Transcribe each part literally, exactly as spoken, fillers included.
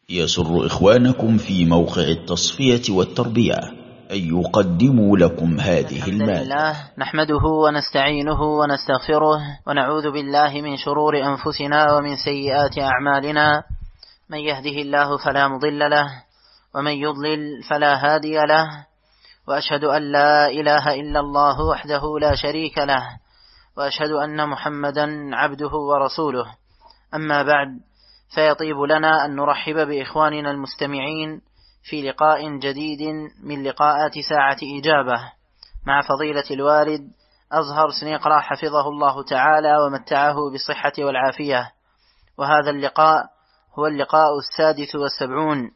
يسر إخوانكم في موقع التصفية والتربية أن يقدموا لكم هذه المادة. لله نحمده ونستعينه ونستغفره ونعوذ بالله من شرور أنفسنا ومن سيئات أعمالنا. من يهده الله فلا مضل له ومن يضلل فلا هادي له، وأشهد أن لا إله إلا الله وحده لا شريك له، وأشهد أن محمدا عبده ورسوله. أما بعد، فيطيب لنا أن نرحب بإخواننا المستمعين في لقاء جديد من لقاءات ساعة إجابة مع فضيلة الوالد أزهر سنيقرة حفظه الله تعالى ومتعه بالصحة والعافية. وهذا اللقاء هو اللقاء السادس والسبعون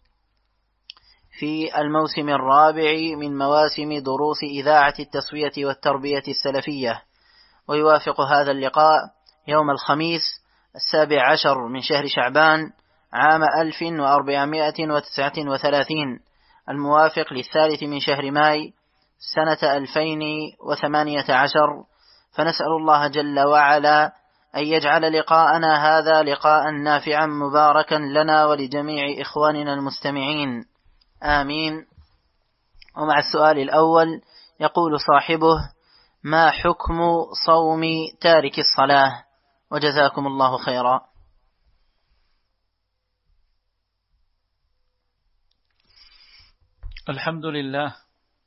في الموسم الرابع من مواسم دروس إذاعة التصفية والتربية السلفية، ويوافق هذا اللقاء يوم الخميس السابع عشر من شهر شعبان عام ألف وأربعمائة وتسعة وثلاثين، الموافق للثالث من شهر ماي سنة ألفين وثمانية عشر. فنسأل الله جل وعلا أن يجعل لقاءنا هذا لقاء نافعا مباركا لنا ولجميع إخواننا المستمعين، آمين. ومع السؤال الأول يقول صاحبه: ما حكم صوم تارك الصلاة؟ وجزاكم الله خيرا. الحمد لله،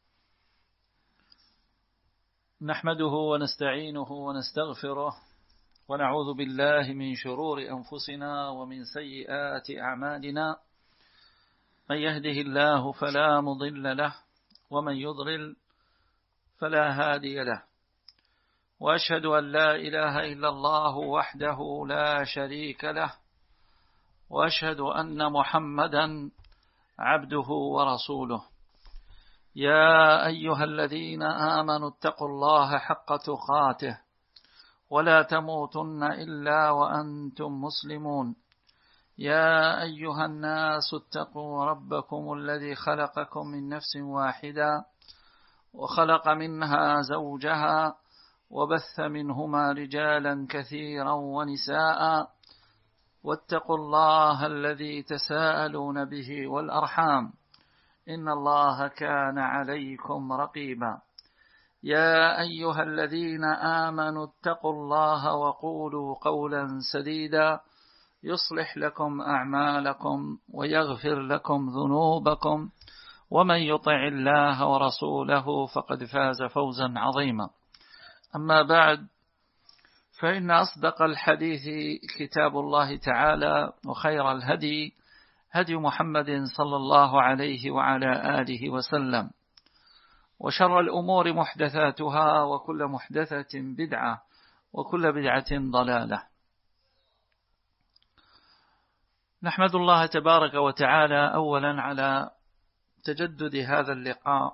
نحمده ونستعينه ونستغفره ونعوذ بالله من شرور أنفسنا ومن سيئات أعمالنا. من يهده الله فلا مضل له ومن يضلل فلا هادي له، وأشهد أن لا إله إلا الله وحده لا شريك له، وأشهد أن محمدا عبده ورسوله. يا أيها الذين آمنوا اتقوا الله حق تقاته ولا تموتن إلا وأنتم مسلمون. يا أيها الناس اتقوا ربكم الذي خلقكم من نفس واحدة وخلق منها زوجها وبث منهما رجالا كثيرا ونساء، واتقوا الله الذي تساءلون به والأرحام، إن الله كان عليكم رقيبا. يا أيها الذين آمنوا اتقوا الله وقولوا قولا سديدا يصلح لكم أعمالكم ويغفر لكم ذنوبكم، ومن يطع الله ورسوله فقد فاز فوزا عظيما. أما بعد، فإن أصدق الحديث كتاب الله تعالى، وخير الهدي هدي محمد صلى الله عليه وعلى آله وسلم، وشر الأمور محدثاتها، وكل محدثة بدعة، وكل بدعة ضلالة. نحمد الله تبارك وتعالى أولا على تجدد هذا اللقاء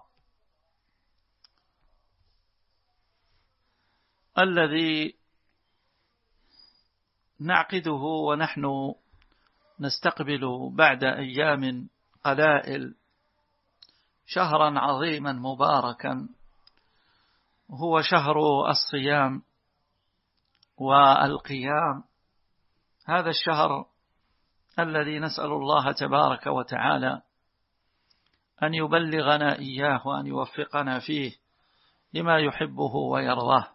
الذي نعقده ونحن نستقبل بعد أيام قلائل شهرا عظيما مباركا، هو شهر الصيام والقيام. هذا الشهر الذي نسأل الله تبارك وتعالى أن يبلغنا إياه وأن يوفقنا فيه لما يحبه ويرضاه.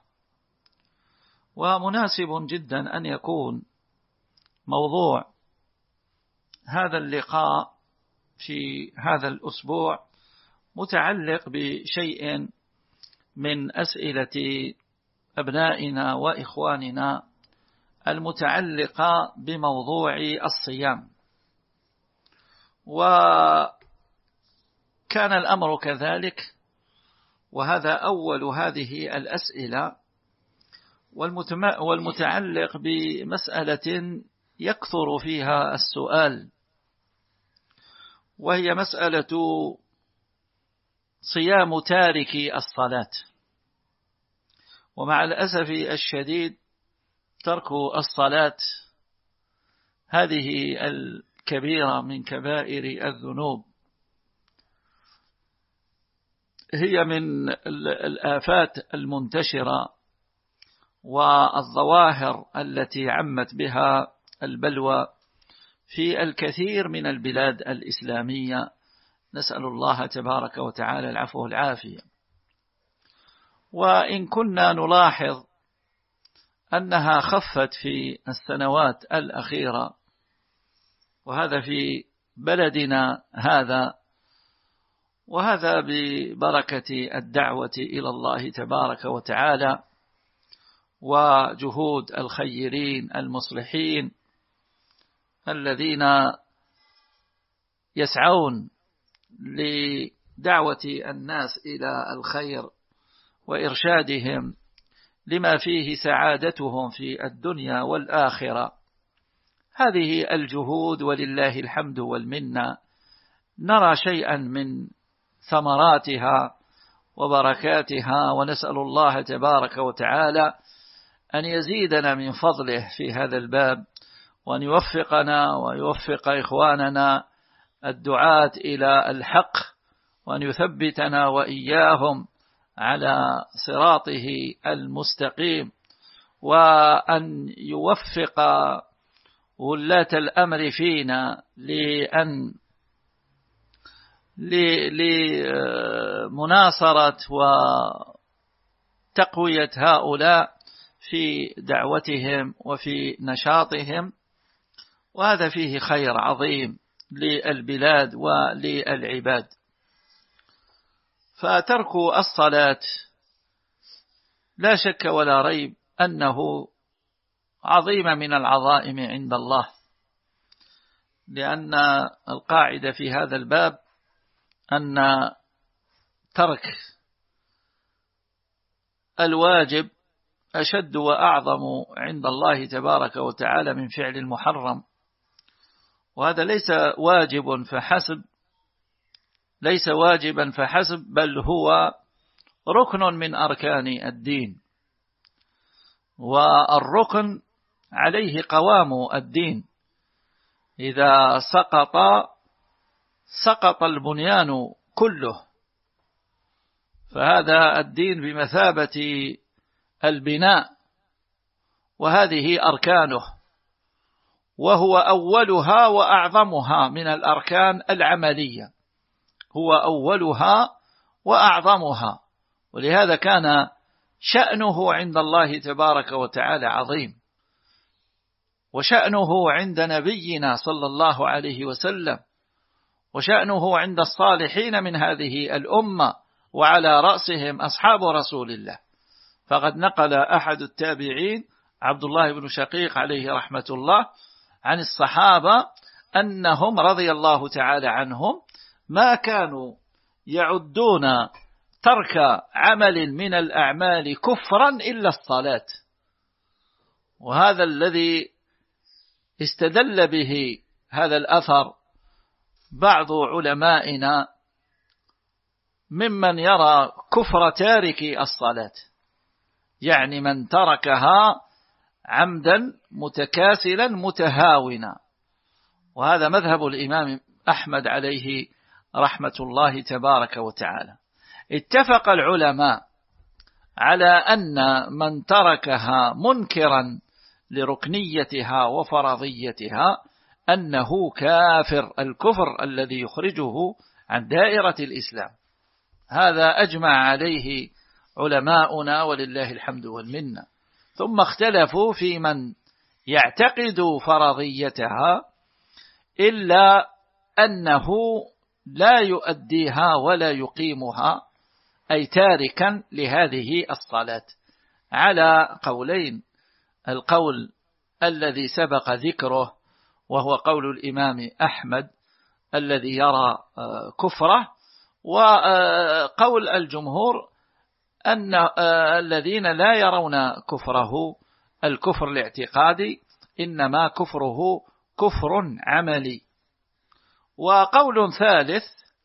ومناسب جدا أن يكون موضوع هذا اللقاء في هذا الأسبوع متعلق بشيء من أسئلة أبنائنا وإخواننا المتعلقة بموضوع الصيام. وكان الأمر كذلك، وهذا أول هذه الأسئلة، والمتعلق بمسألة يكثر فيها السؤال، وهي مسألة صيام تارك الصلاة. ومع الأسف الشديد ترك الصلاة هذه الكبيرة من كبائر الذنوب، هي من الآفات المنتشرة والظواهر التي عمت بها البلوى في الكثير من البلاد الإسلامية، نسأل الله تبارك وتعالى العفو والعافية. وإن كنا نلاحظ أنها خفت في السنوات الأخيرة، وهذا في بلدنا هذا، وهذا ببركة الدعوة إلى الله تبارك وتعالى وجهود الخيرين المصلحين الذين يسعون لدعوة الناس إلى الخير وإرشادهم لما فيه سعادتهم في الدنيا والآخرة. هذه الجهود ولله الحمد والمنة نرى شيئا من ثمراتها وبركاتها، ونسأل الله تبارك وتعالى أن يزيدنا من فضله في هذا الباب، وأن يوفقنا ويوفق إخواننا الدعاة إلى الحق، وأن يثبتنا وإياهم على صراطه المستقيم، وأن يوفق ولاة الأمر فينا لأن لمناصرة وتقوية هؤلاء في دعوتهم وفي نشاطهم، وهذا فيه خير عظيم للبلاد وللعباد. فترك الصلاة لا شك ولا ريب أنه عظيم من العظائم عند الله، لأن القاعدة في هذا الباب أن ترك الواجب أشد وأعظم عند الله تبارك وتعالى من فعل المحرم. وهذا ليس واجب فحسب ليس واجبا فحسب بل هو ركن من أركان الدين، والركن عليه قوام الدين، إذا سقط سقط البنيان كله. فهذا الدين بمثابة البناء، وهذه أركانه، وهو أولها وأعظمها من الأركان العملية، هو أولها وأعظمها. ولهذا كان شأنه عند الله تبارك وتعالى عظيم، وشأنه عند نبينا صلى الله عليه وسلم، وشأنه عند الصالحين من هذه الأمة، وعلى رأسهم أصحاب رسول الله. فقد نقل أحد التابعين عبد الله بن شقيق عليه رحمة الله عن الصحابة أنهم رضي الله تعالى عنهم ما كانوا يعدون ترك عمل من الأعمال كفرا إلا الصلاة. وهذا الذي استدل به هذا الأثر بعض علمائنا ممن يرى كفر تارك الصلاة، يعني من تركها عمدا متكاسلا متهاونا. وهذا مذهب الإمام أحمد عليه رحمة الله تبارك وتعالى. اتفق العلماء على أن من تركها منكرا لركنيتها وفرضيتها أنه كافر، الكفر الذي يخرجه عن دائرة الإسلام. هذا أجمع عليه علماؤنا ولله الحمد والمنة. ثم اختلفوا في من يعتقد فرضيتها إلا أنه لا يؤديها ولا يقيمها، أي تاركا لهذه الصلاة، على قولين. القول الذي سبق ذكره وهو قول الإمام أحمد الذي يرى كفره، وقول الجمهور أن الذين لا يرون كفره الكفر الاعتقادي، إنما كفره كفر عملي. وقول ثالث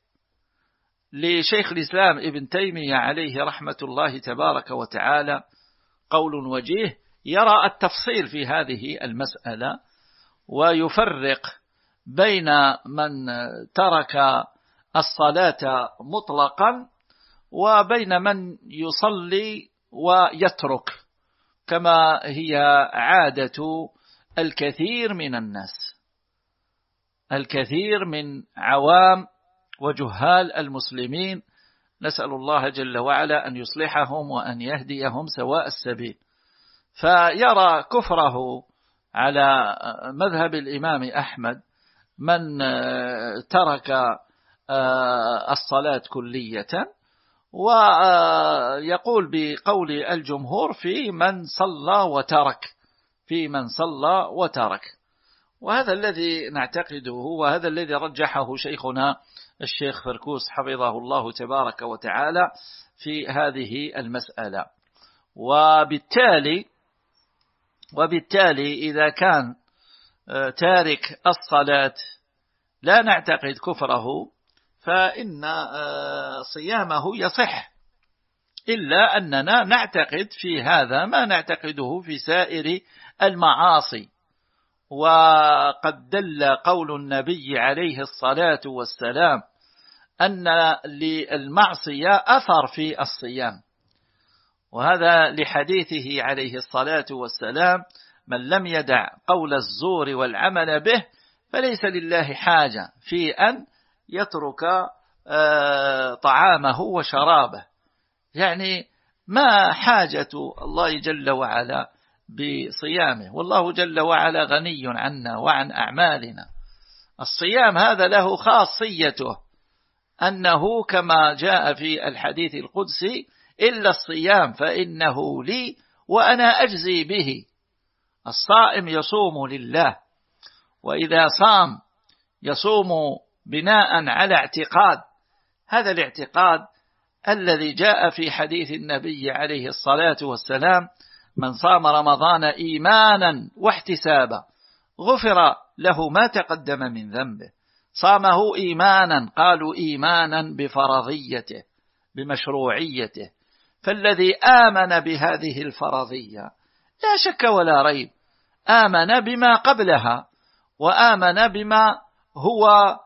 لشيخ الإسلام ابن تيمية عليه رحمة الله تبارك وتعالى قول وجيه، يرى التفصيل في هذه المسألة، ويفرق بين من ترك الصلاة مطلقا وبين من يصلي ويترك، كما هي عادة الكثير من الناس. الكثير من عوام وجهال المسلمين، نسأل الله جل وعلا أن يصلحهم وأن يهديهم سواء السبيل. فيرى كفره على مذهب الإمام أحمد من ترك الصلاة كلية، ويقول بقول الجمهور في من صلى وترك في من صلى وترك وهذا الذي نعتقده، وهذا الذي رجحه شيخنا الشيخ فركوس حفظه الله تبارك وتعالى في هذه المسألة. وبالتالي وبالتالي إذا كان تارك الصلاة لا نعتقد كفره فإن صيامه يصح، إلا أننا نعتقد في هذا ما نعتقده في سائر المعاصي. وقد دل قول النبي عليه الصلاة والسلام أن للمعصية أثر في الصيام، وهذا لحديثه عليه الصلاة والسلام: من لم يدع قول الزور والعمل به فليس لله حاجة في أن يترك طعامه وشرابه. يعني ما حاجة الله جل وعلا بصيامه، والله جل وعلا غني عنا وعن أعمالنا. الصيام هذا له خاصيته أنه كما جاء في الحديث القدسي: إلا الصيام فإنه لي وأنا أجزي به. الصائم يصوم لله، وإذا صام يصوم بناء على اعتقاد، هذا الاعتقاد الذي جاء في حديث النبي عليه الصلاة والسلام: من صام رمضان إيمانا واحتسابا غفر له ما تقدم من ذنبه. صامه إيمانا، قالوا إيمانا بفرضيته بمشروعيته، فالذي آمن بهذه الفرضية لا شك ولا ريب آمن بما قبلها، وآمن بما هو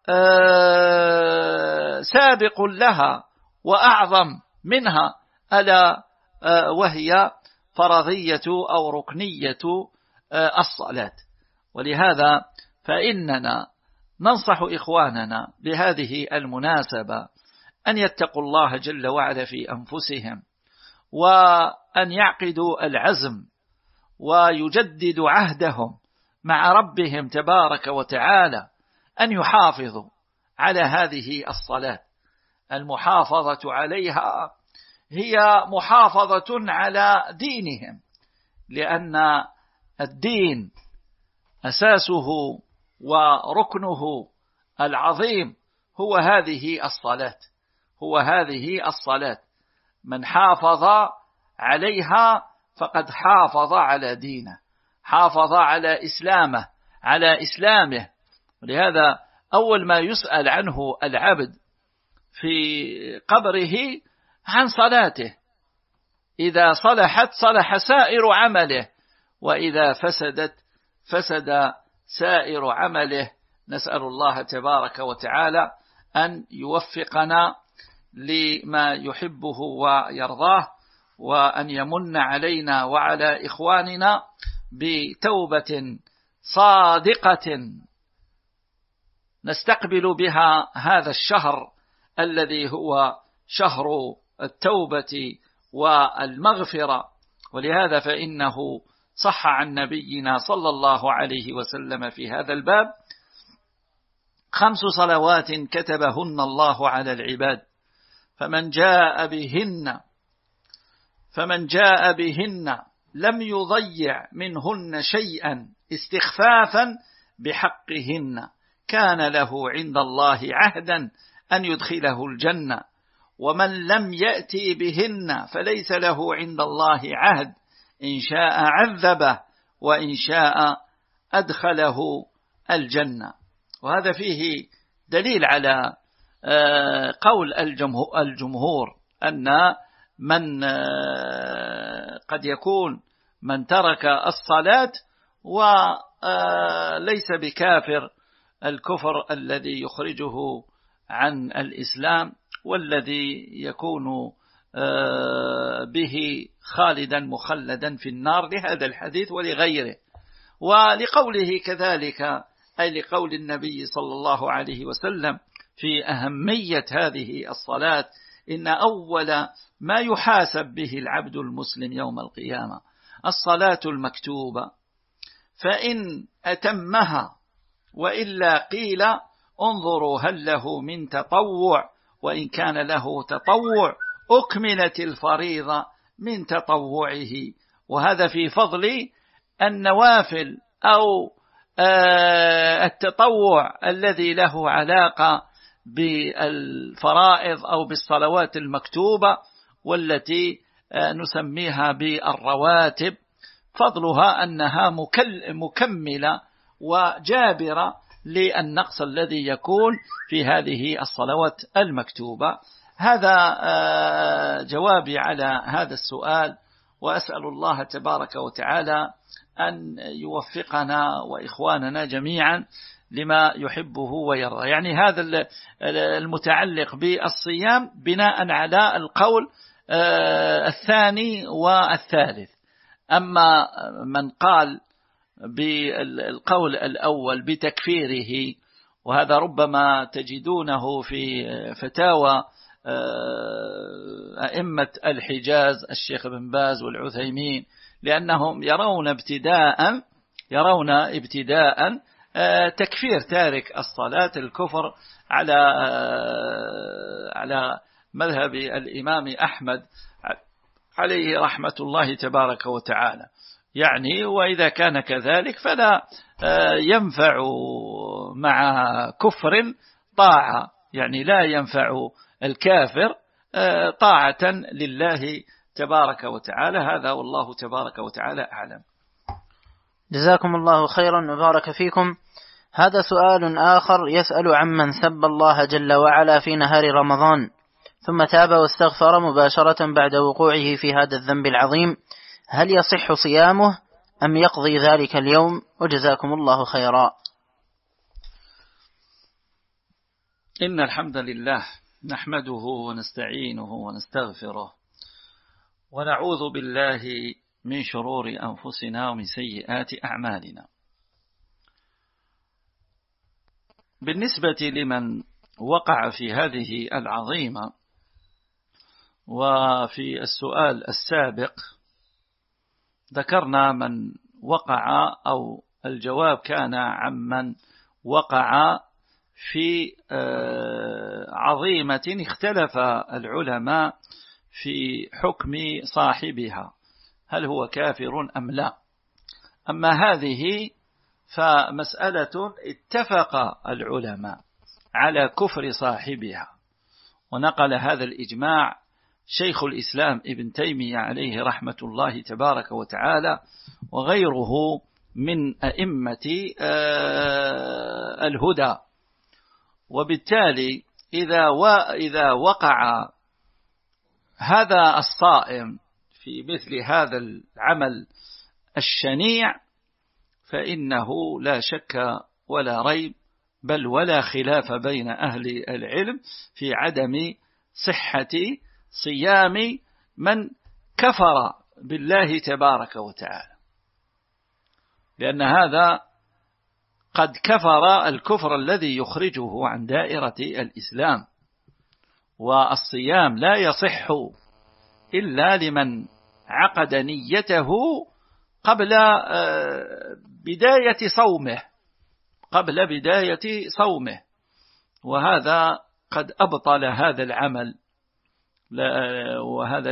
سابق لها وأعظم منها، ألا وهي فرضية أو ركنية الصلاة. ولهذا فإننا ننصح إخواننا بهذه المناسبة أن يتقوا الله جل وعلا في أنفسهم، وأن يعقدوا العزم ويجددوا عهدهم مع ربهم تبارك وتعالى أن يحافظوا على هذه الصلاة. المحافظة عليها هي محافظة على دينهم، لأن الدين أساسه وركنه العظيم هو هذه الصلاة هو هذه الصلاة. من حافظ عليها فقد حافظ على دينه، حافظ على إسلامه على إسلامه. ولهذا أول ما يسأل عنه العبد في قبره عن صلاته، إذا صلحت صلح سائر عمله، وإذا فسدت فسد سائر عمله. نسأل الله تبارك وتعالى أن يوفقنا لما يحبه ويرضاه، وأن يمن علينا وعلى إخواننا بتوبة صادقة نستقبل بها هذا الشهر الذي هو شهر التوبة والمغفرة. ولهذا فإنه صح عن نبينا صلى الله عليه وسلم في هذا الباب: خمس صلوات كتبهن الله على العباد، فمن جاء بهن فمن جاء بهن لم يضيع منهن شيئا استخفافا بحقهن كان له عند الله عهدا أن يدخله الجنة، ومن لم يأتي بهن فليس له عند الله عهد، إن شاء عذبه وإن شاء أدخله الجنة. وهذا فيه دليل على قول الجمهور أن من قد يكون من ترك الصلاة وليس بكافر الكفر الذي يخرجه عن الإسلام، والذي يكون به خالدا مخلدا في النار، لهذا الحديث ولغيره. ولقوله كذلك أي لقول النبي صلى الله عليه وسلم في أهمية هذه الصلاة: إن أول ما يحاسب به العبد المسلم يوم القيامة الصلاة المكتوبة، فإن أتمها وإلا قيل انظروا هل له من تطوع، وإن كان له تطوع أكملت الفريضة من تطوعه. وهذا في فضل النوافل أو التطوع الذي له علاقة بالفرائض أو بالصلوات المكتوبة والتي نسميها بالرواتب، فضلها أنها مكملة وجابرة للنقص الذي يكون في هذه الصلوات المكتوبة. هذا جوابي على هذا السؤال، وأسأل الله تبارك وتعالى أن يوفقنا وإخواننا جميعا لما يحبه ويرضى. يعني هذا المتعلق بالصيام بناء على القول الثاني والثالث. أما من قال بالقول الأول بتكفيره، وهذا ربما تجدونه في فتاوى أئمة الحجاز الشيخ بن باز والعثيمين، لأنهم يرون ابتداء يرون ابتداء تكفير تارك الصلاة الكفر على على مذهب الإمام أحمد عليه رحمة الله تبارك وتعالى. يعني وإذا كان كذلك فلا ينفع مع كفر طاعة، يعني لا ينفع الكافر طاعة لله تبارك وتعالى. هذا والله تبارك وتعالى أعلم. جزاكم الله خيرا وبارك فيكم. هذا سؤال آخر يسأل عمن سب الله جل وعلا في نهار رمضان ثم تاب واستغفر مباشرة بعد وقوعه في هذا الذنب العظيم، هل يصح صيامه أم يقضي ذلك اليوم؟ وجزاكم الله خيرا. إن الحمد لله نحمده ونستعينه ونستغفره ونعوذ بالله من شرور أنفسنا ومن سيئات أعمالنا. بالنسبة لمن وقع في هذه العظيمة، وفي السؤال السابق ذكرنا من وقع، أو الجواب كان عمن وقع في عظيمة اختلف العلماء في حكم صاحبها، هل هو كافر أم لا. أما هذه فمسألة اتفق العلماء على كفر صاحبها، ونقل هذا الإجماع شيخ الإسلام ابن تيمية عليه رحمة الله تبارك وتعالى وغيره من أئمة الهدى. وبالتالي إذا إذا وقع هذا الصائم في مثل هذا العمل الشنيع فإنه لا شك ولا ريب بل ولا خلاف بين أهل العلم في عدم صحة صيام من كفر بالله تبارك وتعالى، لأن هذا قد كفر الكفر الذي يخرجه عن دائرة الإسلام. والصيام لا يصح إلا لمن عقد نيته قبل بداية صومه قبل بداية صومه وهذا قد أبطل هذا العمل، وهذا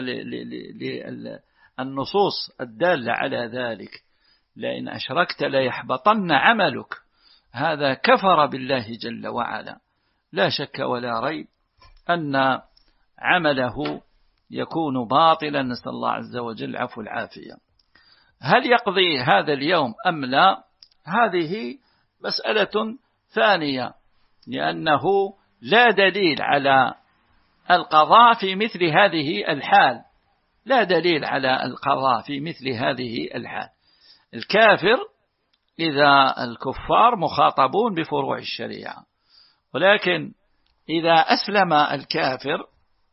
للنصوص الدالة على ذلك: لئن أشركت ليحبطن عملك. هذا كفر بالله جل وعلا، لا شك ولا ريب أن عمله يكون باطلا، نسأل الله عز وجل عفو العافية. هل يقضي هذا اليوم أم لا؟ هذه مسألة ثانية، لأنه لا دليل على القضاء في مثل هذه الحال لا دليل على القضاء في مثل هذه الحال. الكافر إذا الكفار مخاطبون بفروع الشريعة، ولكن إذا أسلم الكافر،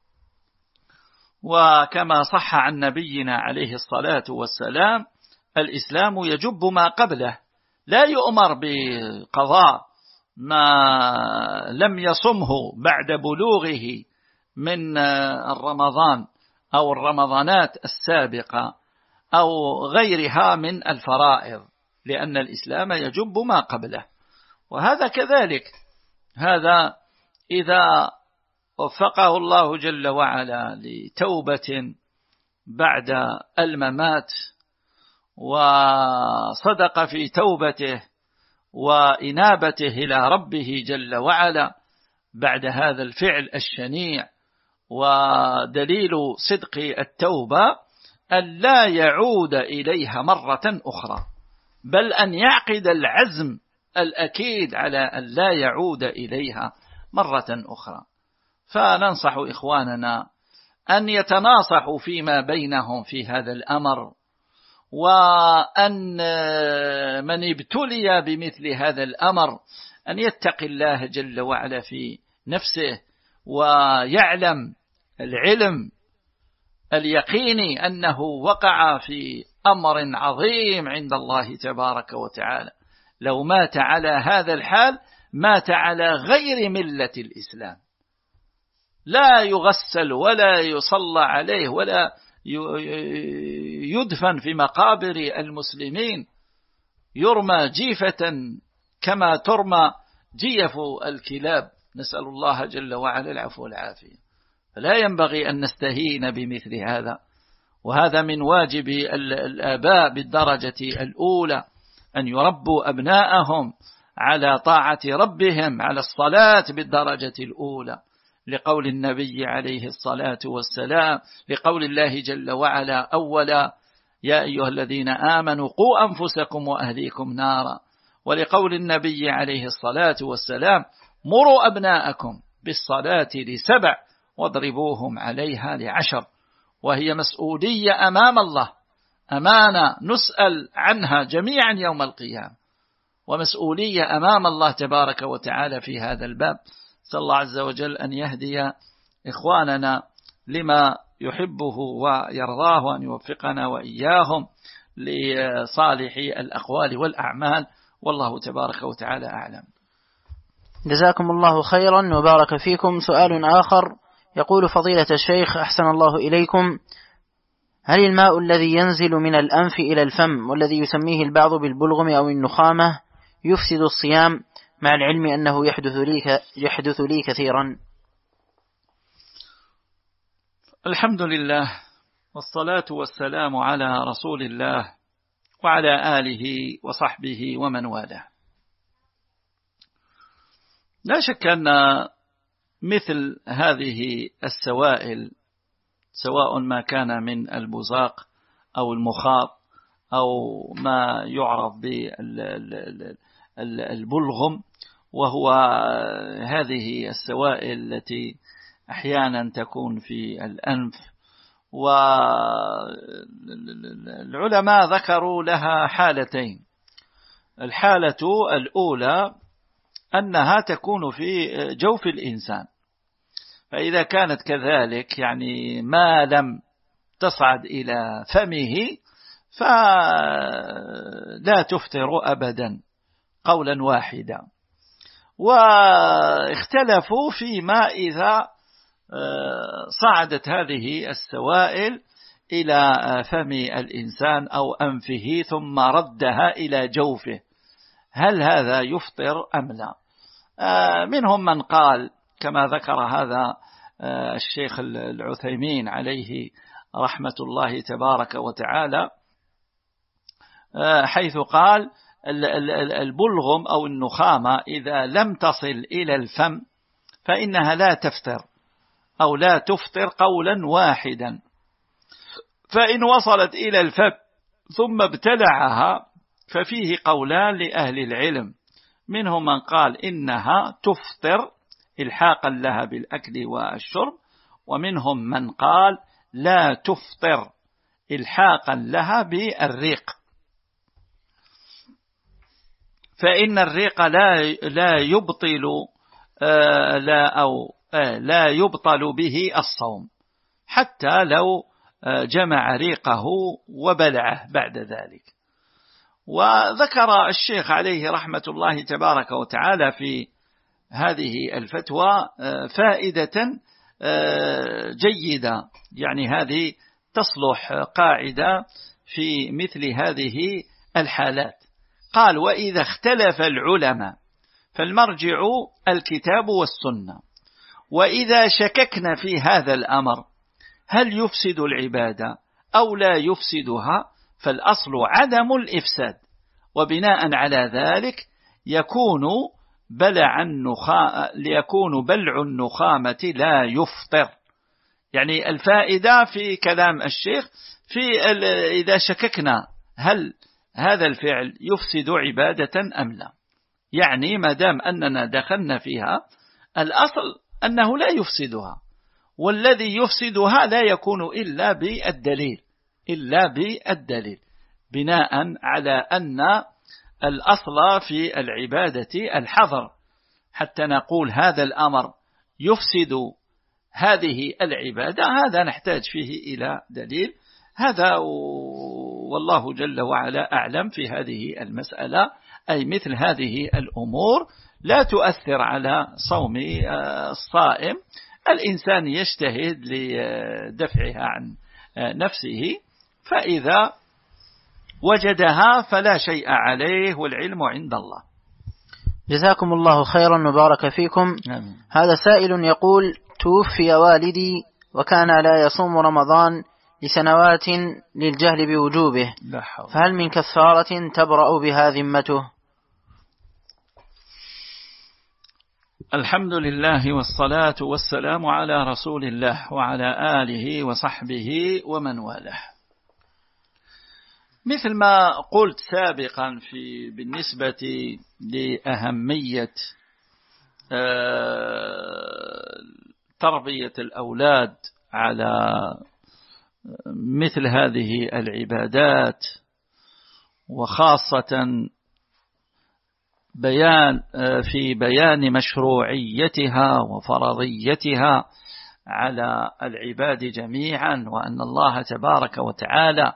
وكما صح عن نبينا عليه الصلاة والسلام الإسلام يجب ما قبله، لا يؤمر بقضاء ما لم يصمه بعد بلوغه من الرمضان أو الرمضانات السابقة أو غيرها من الفرائض، لأن الإسلام يجب ما قبله. وهذا كذلك، هذا إذا وفقه الله جل وعلا لتوبة بعد الممات وصدق في توبته وإنابته إلى ربه جل وعلا بعد هذا الفعل الشنيع، ودليل صدق التوبة أن لا يعود إليها مرة أخرى، بل أن يعقد العزم الأكيد على أن لا يعود إليها مرة أخرى. فننصح إخواننا أن يتناصحوا فيما بينهم في هذا الأمر، وأن من ابتلي بمثل هذا الأمر أن يتقي الله جل وعلا في نفسه، ويعلم العلم اليقيني أنه وقع في أمر عظيم عند الله تبارك وتعالى. لو مات على هذا الحال مات على غير ملة الإسلام، لا يغسل ولا يصلى عليه ولا يدفن في مقابر المسلمين، يرمى جيفة كما ترمى جيف الكلاب، نسأل الله جل وعلا العفو والعافية. فلا ينبغي أن نستهين بمثل هذا، وهذا من واجب الآباء بالدرجة الأولى أن يربوا أبناءهم على طاعة ربهم، على الصلاة بالدرجة الأولى، لقول النبي عليه الصلاة والسلام، لقول الله جل وعلا أولا يا أيها الذين آمنوا قوا أنفسكم وأهليكم نارا، ولقول النبي عليه الصلاة والسلام مروا أبناءكم بالصلاة لسبع واضربوهم عليها لعشر. وهي مسؤولية أمام الله، أمانة نسأل عنها جميعا يوم القيامة، ومسؤولية أمام الله تبارك وتعالى في هذا الباب. صلى الله عز وجل أن يهدي إخواننا لما يحبه ويرضاه، وأن يوفقنا وإياهم لصالح الأقوال والأعمال، والله تبارك وتعالى أعلم. جزاكم الله خيرا وبارك فيكم. سؤال آخر يقول: فضيلة الشيخ أحسن الله إليكم، هل الماء الذي ينزل من الأنف إلى الفم والذي يسميه البعض بالبلغم أو النخامة يفسد الصيام، مع العلم أنه يحدث لي, يحدث لي كثيرا؟ الحمد لله والصلاة والسلام على رسول الله وعلى آله وصحبه ومن والاه. لا شك أن مثل هذه السوائل، سواء ما كان من البزاق أو المخاط أو ما يعرف بالبلغم، وهو هذه السوائل التي أحيانا تكون في الأنف، والعلماء ذكروا لها حالتين. الحالة الأولى أنها تكون في جوف الإنسان، فإذا كانت كذلك يعني ما لم تصعد إلى فمه فلا تفطر أبدا قولا واحدا. واختلفوا فيما إذا صعدت هذه السوائل إلى فم الإنسان أو أنفه ثم ردها إلى جوفه، هل هذا يفطر أم لا؟ منهم من قال كما ذكر هذا الشيخ العثيمين عليه رحمة الله تبارك وتعالى، حيث قال البلغم أو النخامة إذا لم تصل إلى الفم فإنها لا تفطر أو لا تفطر قولا واحدا، فإن وصلت إلى الفم ثم ابتلعها ففيه قولان لأهل العلم، منهم من قال إنها تفطر إلحاقا لها بالأكل والشرب، ومنهم من قال لا تفطر إلحاقا لها بالريق، فإن الريق لا لا يبطل لا أو لا يبطل به الصوم حتى لو جمع ريقه وبلعه بعد ذلك. وذكر الشيخ عليه رحمة الله تبارك وتعالى في هذه الفتوى فائدة جيدة، يعني هذه تصلح قاعدة في مثل هذه الحالات. قال: وإذا اختلف العلماء فالمرجع الكتاب والسنة، وإذا شككنا في هذا الأمر هل يفسد العبادة أو لا يفسدها فالأصل عدم الإفساد، وبناء على ذلك يكون بلع النخامة ليكون بلع النخامة لا يفطر. يعني الفائدة في كلام الشيخ في إذا شككنا هل هذا الفعل يفسد عبادة أم لا، يعني ما دام أننا دخلنا فيها الأصل أنه لا يفسدها، والذي يفسدها لا يكون إلا بالدليل إلا بالدليل بناء على أن الأصل في العبادة الحظر، حتى نقول هذا الأمر يفسد هذه العبادة هذا نحتاج فيه إلى دليل. هذا والله جل وعلا أعلم في هذه المسألة، أي مثل هذه الأمور لا تؤثر على صوم الصائم، الإنسان يجتهد لدفعها عن نفسه، فإذا وجدها فلا شيء عليه والعلم عند الله. جزاكم الله خيرا وبارك فيكم. آمين. هذا سائل يقول: توفي والدي وكان لا يصوم رمضان لسنوات للجهل بوجوبه، فهل من كفارة تبرأ بها ذمته؟ الحمد لله والصلاة والسلام على رسول الله وعلى آله وصحبه ومن والاه. مثل ما قلت سابقا في بالنسبة لأهمية تربية الأولاد على مثل هذه العبادات، وخاصة بيان في بيان مشروعيتها وفرضيتها على العباد جميعا، وأن الله تبارك وتعالى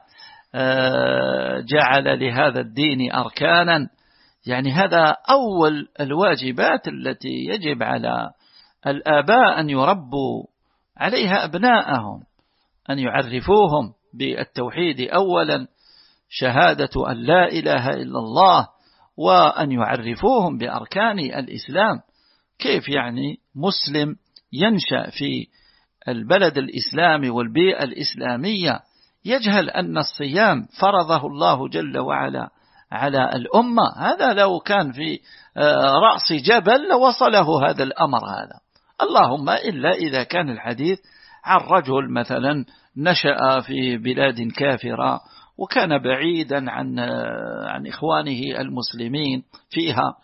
جعل لهذا الدين أركانا، يعني هذا أول الواجبات التي يجب على الآباء أن يربوا عليها أبناءهم، أن يعرفوهم بالتوحيد أولا، شهادة أن لا إله إلا الله، وأن يعرفوهم بأركان الإسلام. كيف يعني مسلم ينشأ في البلد الإسلامي والبيئة الإسلامية يجهل أن الصيام فرضه الله جل وعلا على الأمة؟ هذا لو كان في رأس جبل لوصله هذا الأمر هذا، اللهم إلا إذا كان الحديث عن رجل مثلا نشأ في بلاد كافرة وكان بعيدا عن عن إخوانه المسلمين فيها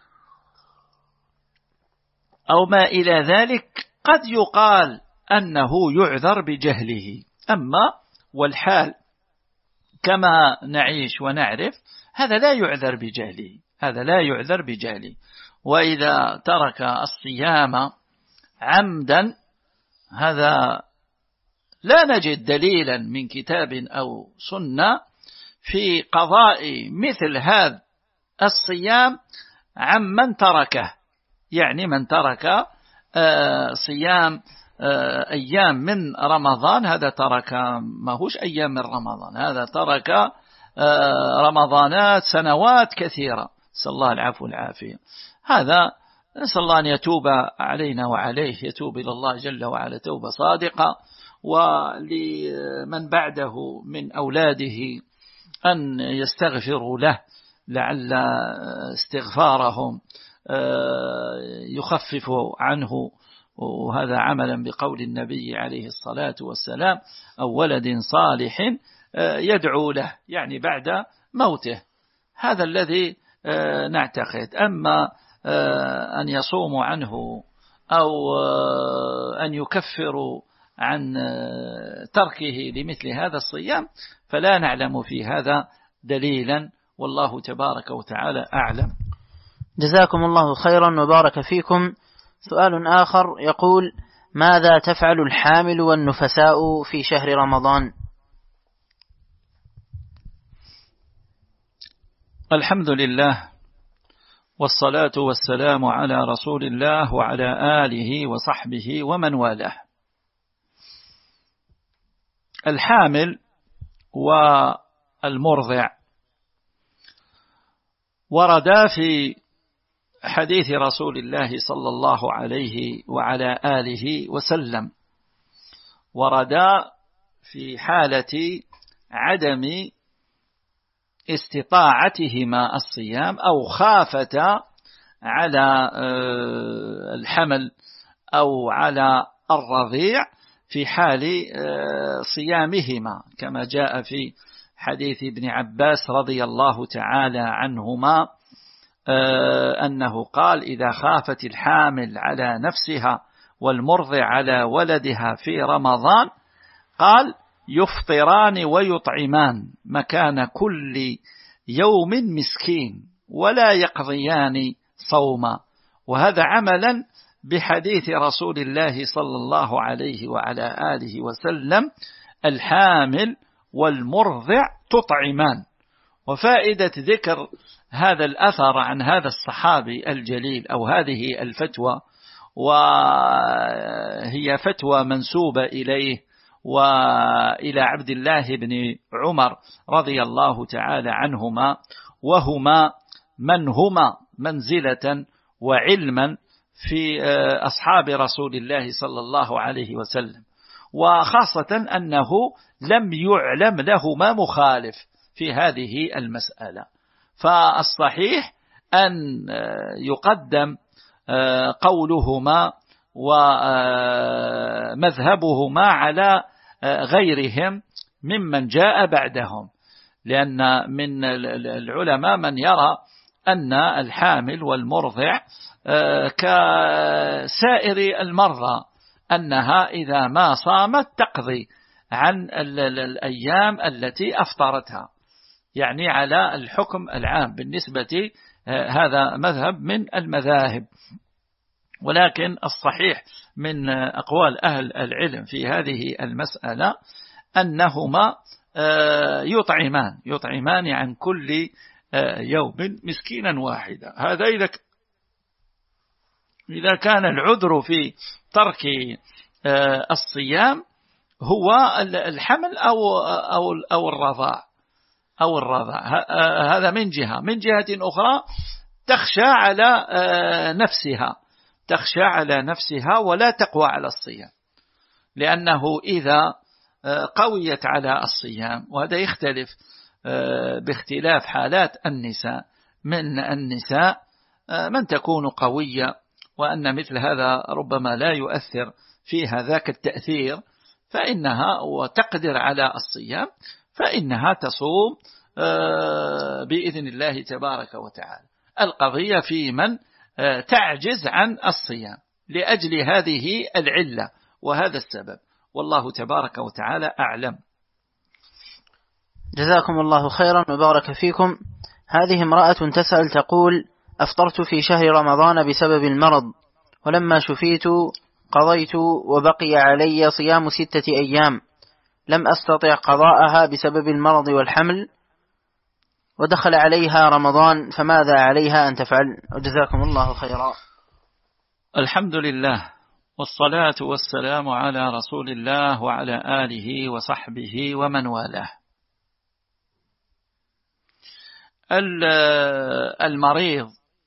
أو ما إلى ذلك، قد يقال أنه يعذر بجهله. أما والحال كما نعيش ونعرف هذا لا يعذر بجهله، هذا لا يعذر بجهله. وإذا ترك الصيام عمدا هذا لا نجد دليلا من كتاب أو سنة في قضاء مثل هذا الصيام عمن تركه، يعني من ترك صيام أيام من رمضان هذا ترك ما هوش أيام من رمضان، هذا ترك رمضانات سنوات كثيرة، نسأل الله العفو والعافية. هذا نسأل الله أن يتوب علينا وعليه، يتوب إلى الله جل وعلا توبة صادقة، ولمن بعده من أولاده أن يستغفروا له لعل استغفارهم يخفف عنه، وهذا عملا بقول النبي عليه الصلاة والسلام: أو ولد صالح يدعو له، يعني بعد موته. هذا الذي نعتقد. أما أن يصوموا عنه أو أن يكفروا عن تركه لمثل هذا الصيام فلا نعلم في هذا دليلا، والله تبارك وتعالى أعلم. جزاكم الله خيرا وبارك فيكم. سؤال آخر يقول: ماذا تفعل الحامل والنفساء في شهر رمضان؟ الحمد لله، والصلاة والسلام على رسول الله وعلى آله وصحبه ومن والاه. الحامل والمرضع وردا في حديث رسول الله صلى الله عليه وعلى آله وسلم، وردا في حالة عدم استطاعتهما الصيام أو خافتا على الحمل أو على الرضيع في حال صيامهما، كما جاء في حديث ابن عباس رضي الله تعالى عنهما أنه قال: إذا خافت الحامل على نفسها والمرضع على ولدها في رمضان قال: يفطران ويطعمان مكان كل يوم مسكين ولا يقضيان صوما. وهذا عملا بحديث رسول الله صلى الله عليه وعلى آله وسلم: الحامل والمرضع تطعمان. وفائدة ذكر هذا الأثر عن هذا الصحابي الجليل أو هذه الفتوى، وهي فتوى منسوبة إليه وإلى عبد الله بن عمر رضي الله تعالى عنهما، وهما من هما منزلة وعلما في أصحاب رسول الله صلى الله عليه وسلم، وخاصة أنه لم يعلم لهما مخالف في هذه المسألة. فالصحيح أن يقدم قولهما ومذهبهما على غيرهم ممن جاء بعدهم، لأن من العلماء من يرى أن الحامل والمرضع كسائر المرضى، أنها إذا ما صامت تقضي عن الأيام التي أفطرتها، يعني على الحكم العام بالنسبة. هذا مذهب من المذاهب، ولكن الصحيح من أقوال أهل العلم في هذه المسألة أنهما يطعمان يطعمان عن كل يوم مسكينا واحدا. هذا إذا كان العذر في ترك الصيام هو الحمل أو أو أو الرضاع أو الرضاع هذا من جهة. من جهة أخرى تخشى على نفسها تخشى على نفسها ولا تقوى على الصيام، لأنه إذا قويت على الصيام، وهذا يختلف باختلاف حالات النساء، من النساء من تكون قوية وأن مثل هذا ربما لا يؤثر فيها ذاك التأثير، فإنها وتقدر على الصيام فإنها تصوم بإذن الله تبارك وتعالى. القضية في من تعجز عن الصيام لأجل هذه العلة وهذا السبب، والله تبارك وتعالى أعلم. جزاكم الله خيرا وبارك فيكم. هذه امرأة تسأل تقول: أفطرت في شهر رمضان بسبب المرض، ولما شفيت قضيت وبقي علي صيام ستة أيام، لم أستطع قضاءها بسبب المرض والحمل، ودخل عليها رمضان، فماذا عليها أن تفعل؟ وجزاكم الله خيرا. الحمد لله، والصلاة والسلام على رسول الله وعلى آله وصحبه ومن والاه. المريض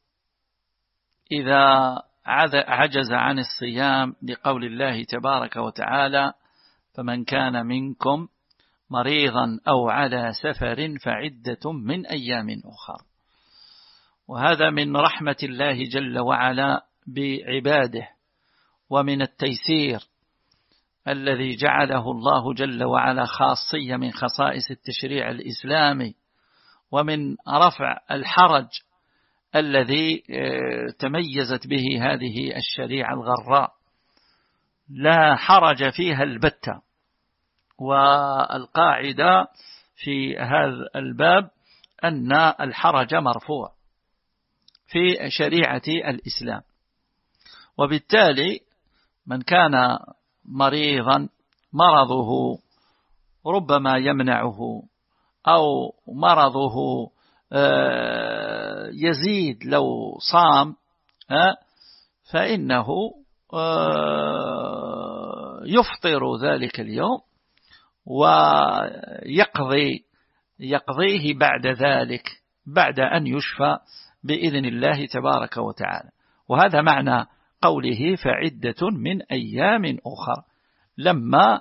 إذا عجز عن الصيام لقول الله تبارك وتعالى: فمن كان منكم مريضا أو على سفر فعدة من أيام أخر. وهذا من رحمة الله جل وعلا بعباده، ومن التيسير الذي جعله الله جل وعلا خاصية من خصائص التشريع الإسلامي، ومن رفع الحرج الذي تميزت به هذه الشريعة الغراء، لا حرج فيها البتة. والقاعدة في هذا الباب أن الحرج مرفوع في شريعة الإسلام، وبالتالي من كان مريضا مرضه ربما يمنعه أو مرضه يزيد لو صام فإنه يفطر ذلك اليوم ويقضي يقضيه بعد ذلك بعد أن يشفى بإذن الله تبارك وتعالى. وهذا معنى قوله فعدة من أيام أخر، لما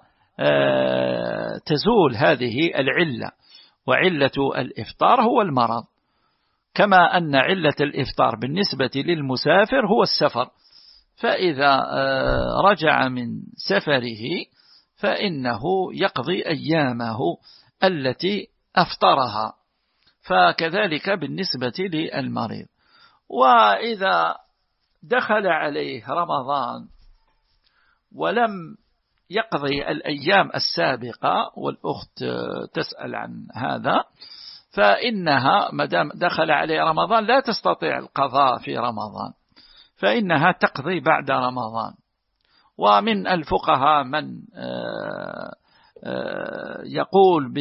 تزول هذه العلة، وعلة الإفطار هو المرض، كما أن علة الإفطار بالنسبة للمسافر هو السفر، فإذا رجع من سفره فإنه يقضي أيامه التي أفطرها، فكذلك بالنسبة للمريض. وإذا دخل عليه رمضان ولم يقضي الأيام السابقة، والأخت تسأل عن هذا، فإنها مدام دخل عليه رمضان لا تستطيع القضاء في رمضان، فإنها تقضي بعد رمضان. ومن الفقهاء من يقول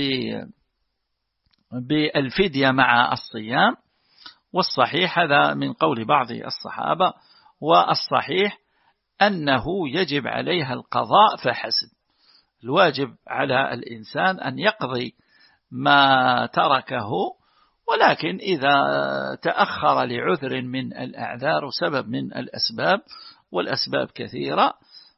بالفدية مع الصيام، والصحيح هذا من قول بعض الصحابة، والصحيح أنه يجب عليها القضاء فحسب. الواجب على الإنسان أن يقضي ما تركه، ولكن إذا تأخر لعذر من الأعذار سبب من الأسباب، والأسباب كثيرة،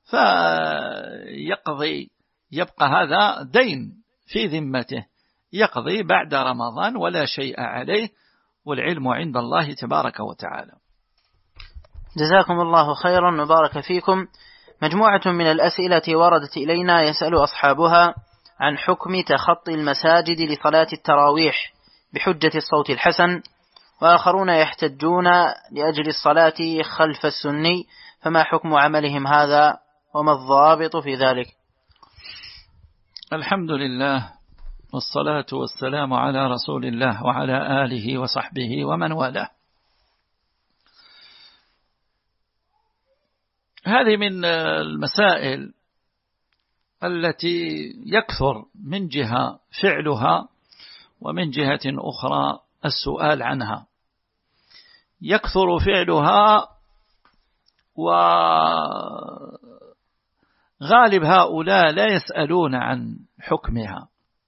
فيقضي يبقى هذا دين في ذمته، يقضي بعد رمضان ولا شيء عليه، والعلم عند الله تبارك وتعالى. جزاكم الله خيرا وبارك فيكم. مجموعة من الأسئلة وردت إلينا يسأل أصحابها عن حكم تخطي المساجد لصلاة التراويح بحجة الصوت الحسن، وآخرون يحتجون لأجل الصلاة خلف السني، فما حكم عملهم هذا وما الضابط في ذلك؟ الحمد لله، والصلاة والسلام على رسول الله وعلى آله وصحبه ومن والاه. هذه من المسائل التي يكثر من جهة فعلها، ومن جهة أخرى السؤال عنها. يكثر فعلها، وغالب هؤلاء لا يسألون عن حكمها،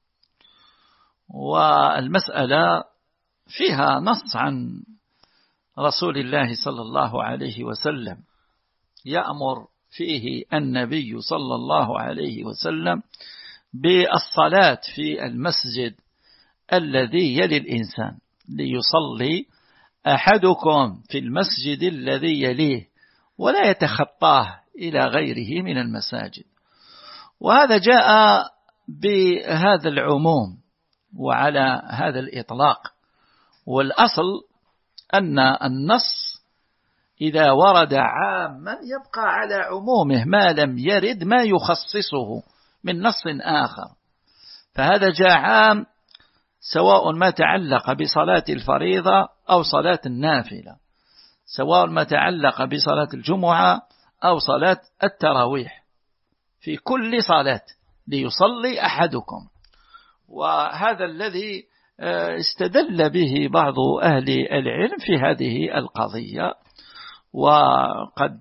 والمسألة فيها نص عن رسول الله صلى الله عليه وسلم، يأمر فيه النبي صلى الله عليه وسلم بالصلاة في المسجد الذي يلي الإنسان، ليصلي أحدكم في المسجد الذي يليه ولا يتخطاه إلى غيره من المساجد. وهذا جاء بهذا العموم وعلى هذا الإطلاق، والأصل أن النص إذا ورد عاما يبقى على عمومه ما لم يرد ما يخصصه من نص آخر. فهذا جاء عام سواء ما تعلق بصلاة الفريضة أو صلاة النافلة، سواء ما تعلق بصلاة الجمعة أو صلاة التراويح، في كل صلاة ليصلي أحدكم. وهذا الذي استدل به بعض أهل العلم في هذه القضية. وقد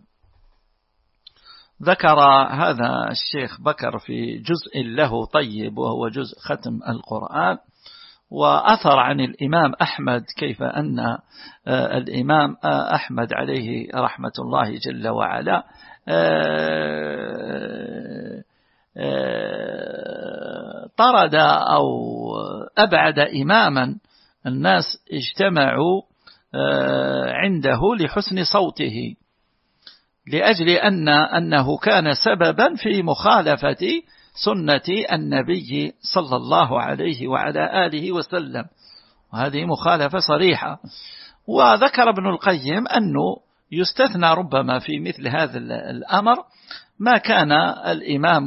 ذكر هذا الشيخ بكر في جزء له طيب، وهو جزء ختم القرآن، وأثر عن الإمام أحمد كيف أن الإمام أحمد عليه رحمة الله جل وعلا طرد أو أبعد إماما الناس اجتمعوا عنده لحسن صوته، لأجل أن أنه كان سببا في مخالفة سنة النبي صلى الله عليه وعلى آله وسلم، وهذه مخالفة صريحة. وذكر ابن القيم أنه يستثنى ربما في مثل هذا الأمر ما كان الإمام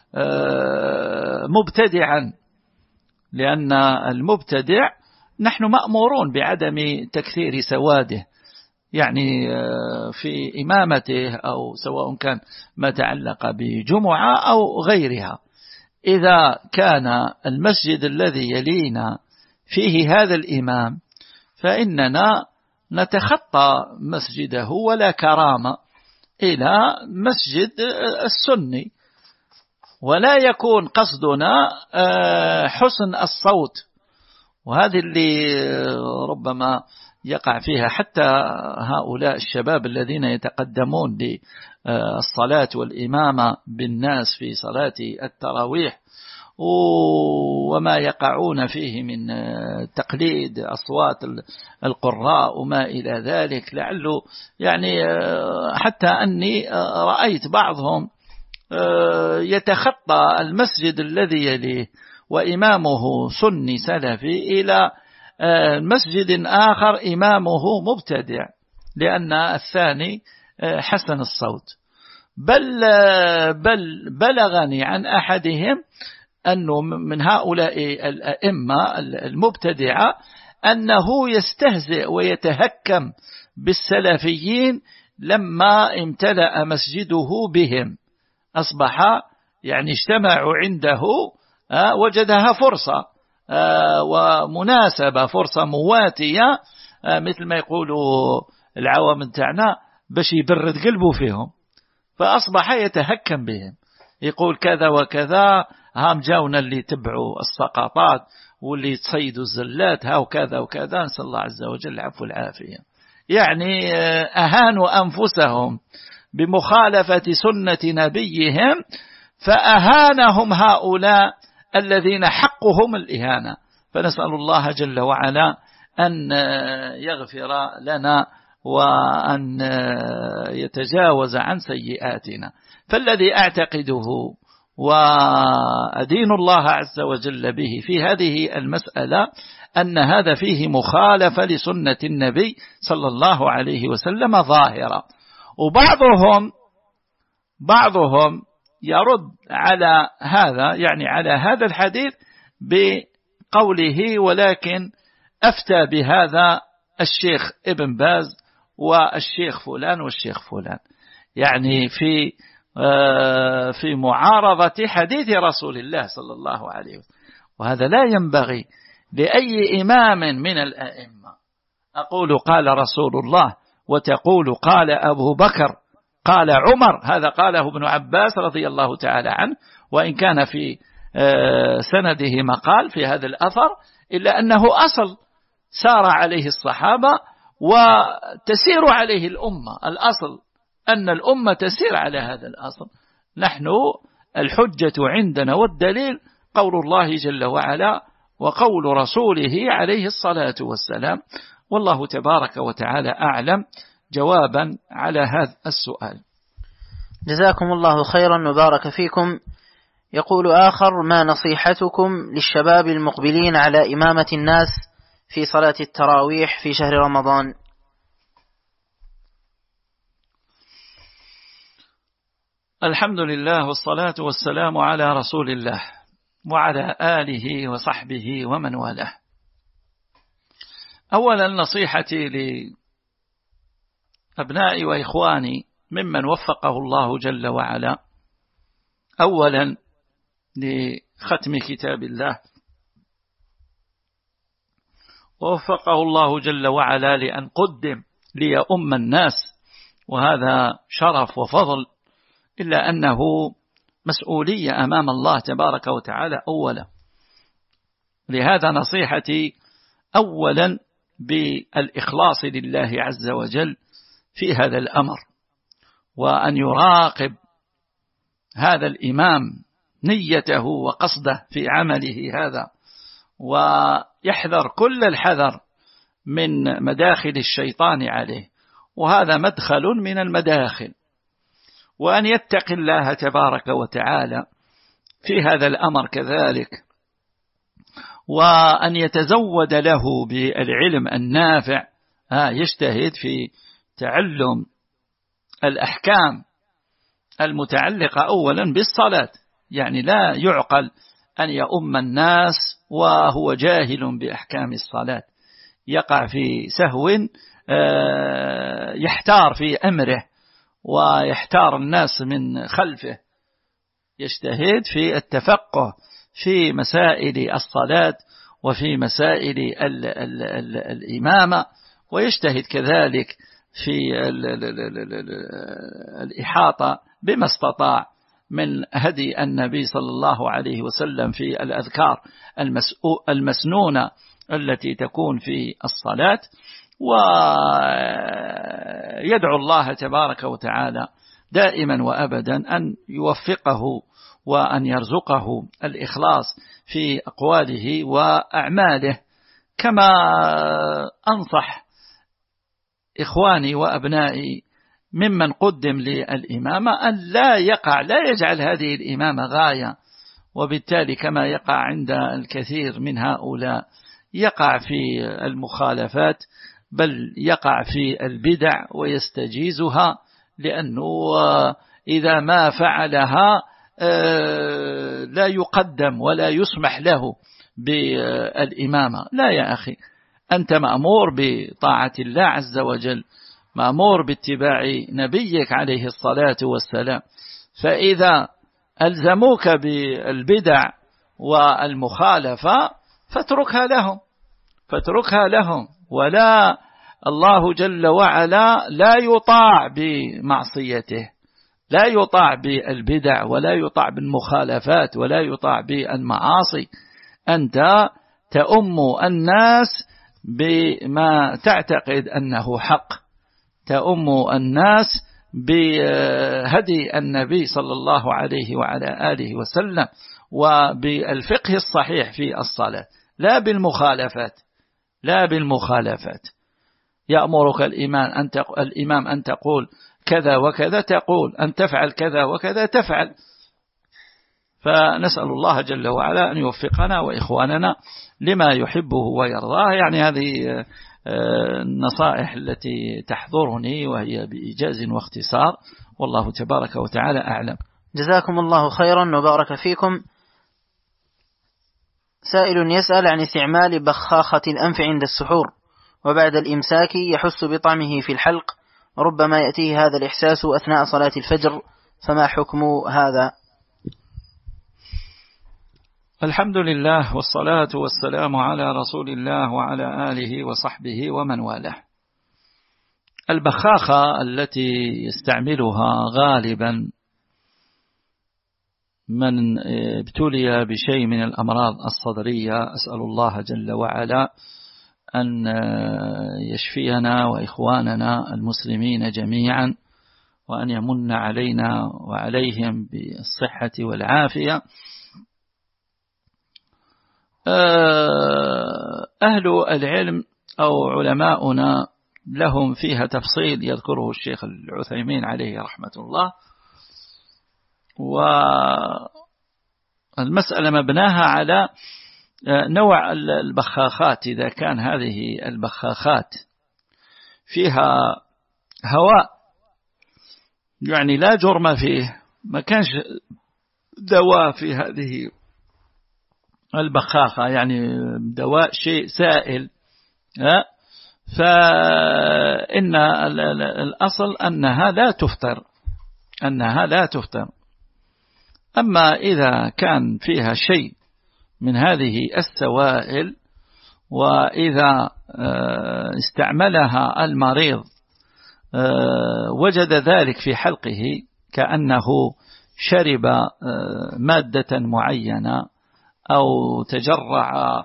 مبتدعا، لأن المبتدع نحن مأمورون بعدم تكثير سواده، يعني في إمامته، أو سواء كان ما تعلق بجمعة أو غيرها. إذا كان المسجد الذي يلينا فيه هذا الإمام فإننا نتخطى مسجده ولا كرامة إلى مسجد السني، ولا يكون قصدنا حسن الصوت. وهذه اللي ربما يقع فيها حتى هؤلاء الشباب الذين يتقدمون للصلاة والإمامة بالناس في صلاة التراويح، وما يقعون فيه من تقليد أصوات القراء وما إلى ذلك. لعله يعني حتى أني رأيت بعضهم يتخطى المسجد الذي يليه وإمامه سني سلفي إلى مسجد آخر إمامه مبتدع، لأن الثاني حسن الصوت. بل, بل بلغني عن أحدهم أنه من هؤلاء الأئمة المبتدعة أنه يستهزئ ويتهكم بالسلفيين لما امتلأ مسجده بهم، أصبح يعني اجتمعوا عنده وجدها فرصة ومناسبة، فرصة مواتية مثل ما يقولوا العوام تاعنا باش يبرد قلبه فيهم، فأصبح يتهكم بهم، يقول كذا وكذا، هم جاونا اللي تبعوا السقاطات واللي تصيدوا الزلات، ها وكذا وكذا، نسأل الله عز وجل العفو والعافية. يعني أهانوا أنفسهم بمخالفة سنة نبيهم، فأهانهم هؤلاء الذين حقهم الإهانة. فنسأل الله جل وعلا أن يغفر لنا وأن يتجاوز عن سيئاتنا. فالذي أعتقده وأدين الله عز وجل به في هذه المسألة أن هذا فيه مخالفة لسنة النبي صلى الله عليه وسلم ظاهرة. وبعضهم بعضهم يرد على هذا، يعني على هذا الحديث بقوله ثولكن أفتى بهذا الشيخ ابن باز والشيخ فلان والشيخ فلان، يعني في في معارضة حديث رسول الله صلى الله عليه وسلم. وهذا لا ينبغي لأي إمام من الأئمة. أقول قال رسول الله وتقول قال أبو بكر قال عمر، هذا قاله ابن عباس رضي الله تعالى عنه، وإن كان في سنده مقال في هذا الأثر، إلا أنه أصل سار عليه الصحابة وتسير عليه الأمة. الأصل أن الأمة تسير على هذا الأصل. نحن الحجة عندنا والدليل قول الله جل وعلا وقول رسوله عليه الصلاة والسلام. والله تبارك وتعالى أعلم. جوابا على هذا السؤال. جزاكم الله خيرا وبارك فيكم. يقول آخر: ما نصيحتكم للشباب المقبلين على إمامة الناس في صلاة التراويح في شهر رمضان؟ الحمد لله والصلاة والسلام على رسول الله وعلى آله وصحبه ومن والاه. أولا نصيحتي لأبنائي وإخواني ممن وفقه الله جل وعلا أولا لختم كتاب الله، ووفقه الله جل وعلا لأن قدم ليؤم الناس، وهذا شرف وفضل، إلا أنه مسؤولية أمام الله تبارك وتعالى أولا. لهذا نصيحتي أولا بالإخلاص لله عز وجل في هذا الأمر، وأن يراقب هذا الإمام نيته وقصده في عمله هذا، ويحذر كل الحذر من مداخل الشيطان عليه، وهذا مدخل من المداخل، وأن يتقي الله تبارك وتعالى في هذا الأمر كذلك، وأن يتزود له بالعلم النافع، يجتهد في تعلم الأحكام المتعلقة أولا بالصلاة. يعني لا يعقل أن يؤم الناس وهو جاهل بأحكام الصلاة، يقع في سهو، يحتار في أمره ويحتار الناس من خلفه. يجتهد في التفقه في مسائل الصلاة وفي مسائل ال ال ال الإمامة، ويجتهد كذلك في ال ال ال ال ال الإحاطة بما استطاع من هدي النبي صلى الله عليه وسلم في الأذكار المسنونة التي تكون في الصلاة، ويدعو الله تبارك وتعالى دائما وأبدا أن يوفقه وأن يرزقه الإخلاص في أقواله وأعماله. كما أنصح إخواني وأبنائي ممن قدم للإمامة أن لا يقع لا يجعل هذه الإمامة غاية، وبالتالي كما يقع عند الكثير من هؤلاء يقع في المخالفات، بل يقع في البدع ويستجيزها، لأنه إذا ما فعلها لا يقدم ولا يسمح له بالإمامة. لا يا أخي، أنت مأمور بطاعة الله عز وجل، مأمور باتباع نبيك عليه الصلاة والسلام، فإذا ألزموك بالبدع والمخالفة فاتركها لهم فاتركها لهم ولا الله جل وعلا لا يطاع بمعصيته، لا يطاع بالبدع ولا يطاع بالمخالفات ولا يطاع بالمعاصي. أنت تؤم الناس بما تعتقد أنه حق، تؤم الناس بهدي النبي صلى الله عليه وعلى آله وسلم وبالفقه الصحيح في الصلاة، لا بالمخالفات لا بالمخالفات. يأمرك الإمام أن تقول, الإمام أن تقول كذا وكذا تقول، أن تفعل كذا وكذا تفعل. فنسأل الله جل وعلا أن يوفقنا وإخواننا لما يحبه ويرضاه. يعني هذه النصائح التي تحضرني وهي بإيجاز واختصار، والله تبارك وتعالى أعلم. جزاكم الله خيرا وبارك فيكم. سائل يسأل عن استعمال بخاخة الأنف عند السحور وبعد الإمساك يحس بطعمه في الحلق، ربما يأتيه هذا الإحساس أثناء صلاة الفجر، فما حكم هذا؟ الحمد لله والصلاة والسلام على رسول الله وعلى آله وصحبه ومن والاه. البخاخة التي يستعملها غالبا من ابتلي بشيء من الأمراض الصدرية، أسأل الله جل وعلا أن يشفينا وإخواننا المسلمين جميعا، وأن يمن علينا وعليهم بالصحة والعافية. أهل العلم أو علماؤنا لهم فيها تفصيل يذكره الشيخ العثيمين عليه رحمة الله، والمسألة مبناها على نوع البخاخات. إذا كان هذه البخاخات فيها هواء يعني لا جرم فيه، ما كانش دواء في هذه البخاخة، يعني دواء شيء سائل، فإن الأصل أنها لا تفطر أنها لا تفطر. أما إذا كان فيها شيء من هذه السوائل وإذا استعملها المريض وجد ذلك في حلقه كأنه شرب مادة معينة أو تجرع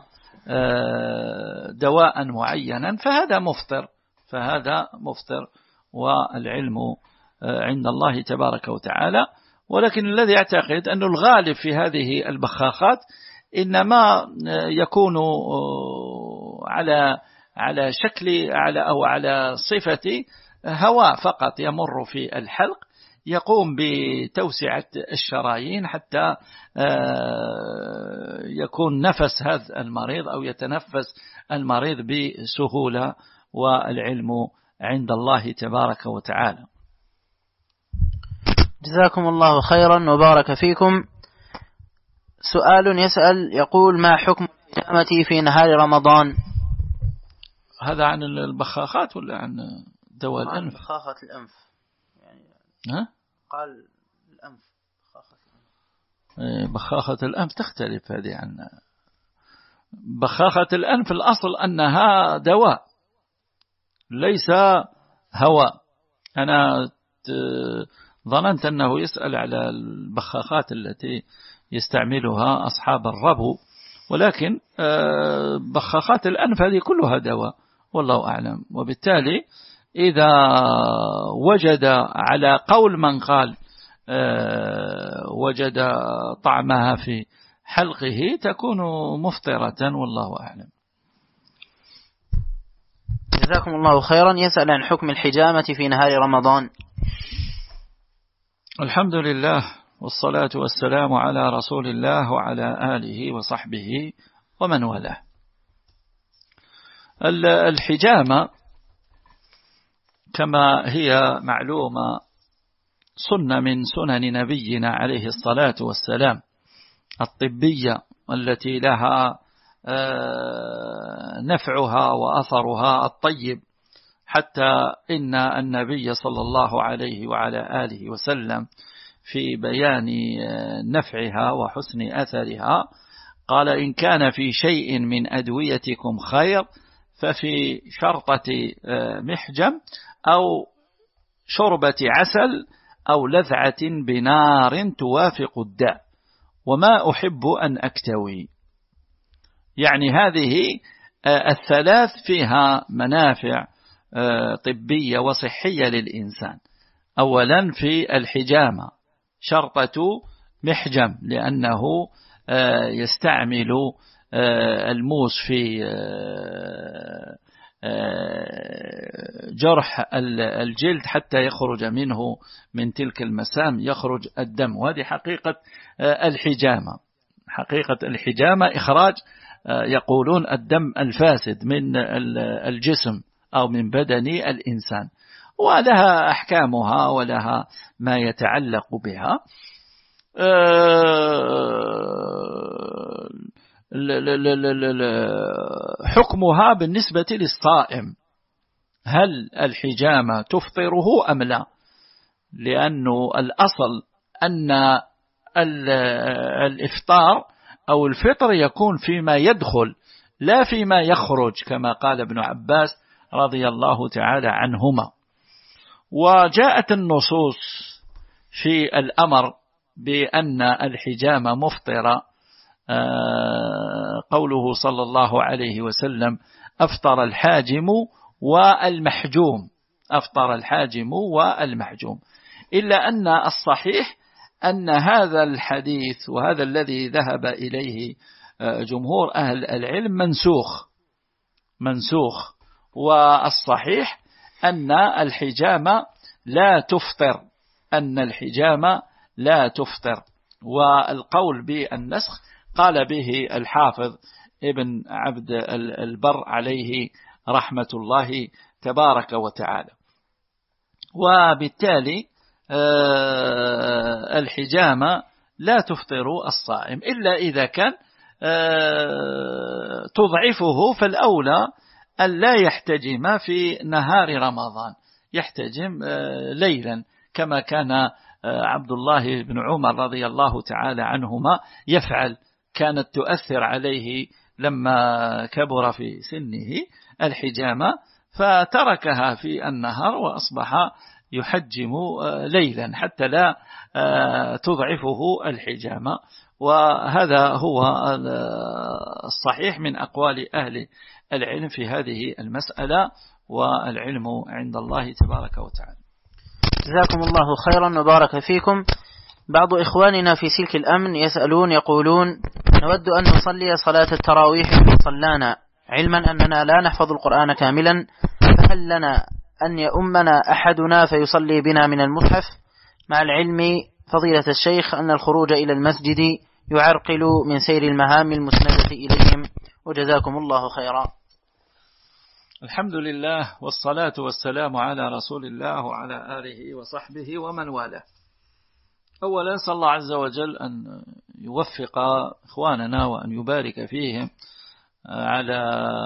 دواء معينا فهذا مفطر فهذا مفطر والعلم عند الله تبارك وتعالى. ولكن الذي يعتقد أن الغالب في هذه البخاخات إنما يكون على على شكل على أو على صفة هواء فقط يمر في الحلق، يقوم بتوسعة الشرايين حتى يكون نفس هذا المريض أو يتنفس المريض بسهولة، والعلم عند الله تبارك وتعالى. جزاكم الله خيرا وبارك فيكم. سؤال يسأل يقول: ما حكم الحجامة في نهار رمضان؟ هذا عن البخاخات ولا عن دواء الأنف؟ بخاخة الأنف يعني. ها؟ قال الأنف بخاخة الأنف. بخاخة الأنف تختلف هذه عن بخاخة الأنف الأصل أنها دواء ليس هواء. أنا ظننت أنه يسأل على البخاخات التي يستعملها أصحاب الربو، ولكن بخاخات الأنف هذه كلها دواء والله أعلم. وبالتالي إذا وجد على قول من قال وجد طعمها في حلقه تكون مفطرة والله أعلم. جزاكم الله خيرا. يسأل عن حكم الحجامة في نهار رمضان. الحمد لله والصلاة والسلام على رسول الله وعلى آله وصحبه ومن والاه. الحجامة كما هي معلومة سنة من سنن نبينا عليه الصلاة والسلام الطبية التي لها نفعها وأثرها الطيب، حتى إن النبي صلى الله عليه وعلى آله وسلم في بيان نفعها وحسن أثرها قال: إن كان في شيء من أدويتكم خير ففي شرطة محجم أو شربة عسل أو لذعة بنار توافق الداء وما أحب أن أكتوي. يعني هذه الثلاث فيها منافع طبية وصحية للإنسان. أولا في الحجامة شرطة محجم، لأنه يستعمل الموس في جرح الجلد حتى يخرج منه من تلك المسام يخرج الدم، وهذه حقيقة الحجامة. حقيقة الحجامة إخراج يقولون الدم الفاسد من الجسم أو من بدن الإنسان، ولها أحكامها ولها ما يتعلق بها. حكمها بالنسبة للصائم، هل الحجامة تفطره أم لا؟ لأنه الأصل أن الإفطار أو الفطر يكون فيما يدخل لا فيما يخرج، كما قال ابن عباس رضي الله تعالى عنهما. وجاءت النصوص في الأمر بأن الحجامة مفطرة، قوله صلى الله عليه وسلم: أفطر الحاجم والمحجوم، أفطر الحاجم والمحجوم. إلا أن الصحيح أن هذا الحديث وهذا الذي ذهب إليه جمهور أهل العلم منسوخ منسوخ والصحيح أن الحجامة لا تفطر أن الحجامة لا تفطر. والقول بالنسخ قال به الحافظ ابن عبد البر عليه رحمة الله تبارك وتعالى. وبالتالي الحجامة لا تفطر الصائم إلا إذا كان تضعفه، فالأولى أن لا يحتجم في نهار رمضان، يحتجم ليلا كما كان عبد الله بن عمر رضي الله تعالى عنهما يفعل. كانت تؤثر عليه لما كبر في سنه الحجامة فتركها في النهار وأصبح يحجم ليلا حتى لا تضعفه الحجامة. وهذا هو الصحيح من أقوال أهل العلم في هذه المسألة، والعلم عند الله تبارك وتعالى. جزاكم الله خيرا وبارك فيكم. بعض إخواننا في سلك الأمن يسألون يقولون: نود أن نصلي صلاة التراويح في مصلانا علما أننا لا نحفظ القرآن كاملا، فهل لنا أن يؤمنا أحدنا فيصلي بنا من المصحف، مع العلم فضيلة الشيخ أن الخروج إلى المسجد يعرقل من سير المهام المسندة إليهم، وجزاكم الله خيرا. الحمد لله والصلاة والسلام على رسول الله وعلى آله وصحبه ومن والاه. أولا صلى الله عز وجل أن يوفق إخواننا وأن يبارك فيهم على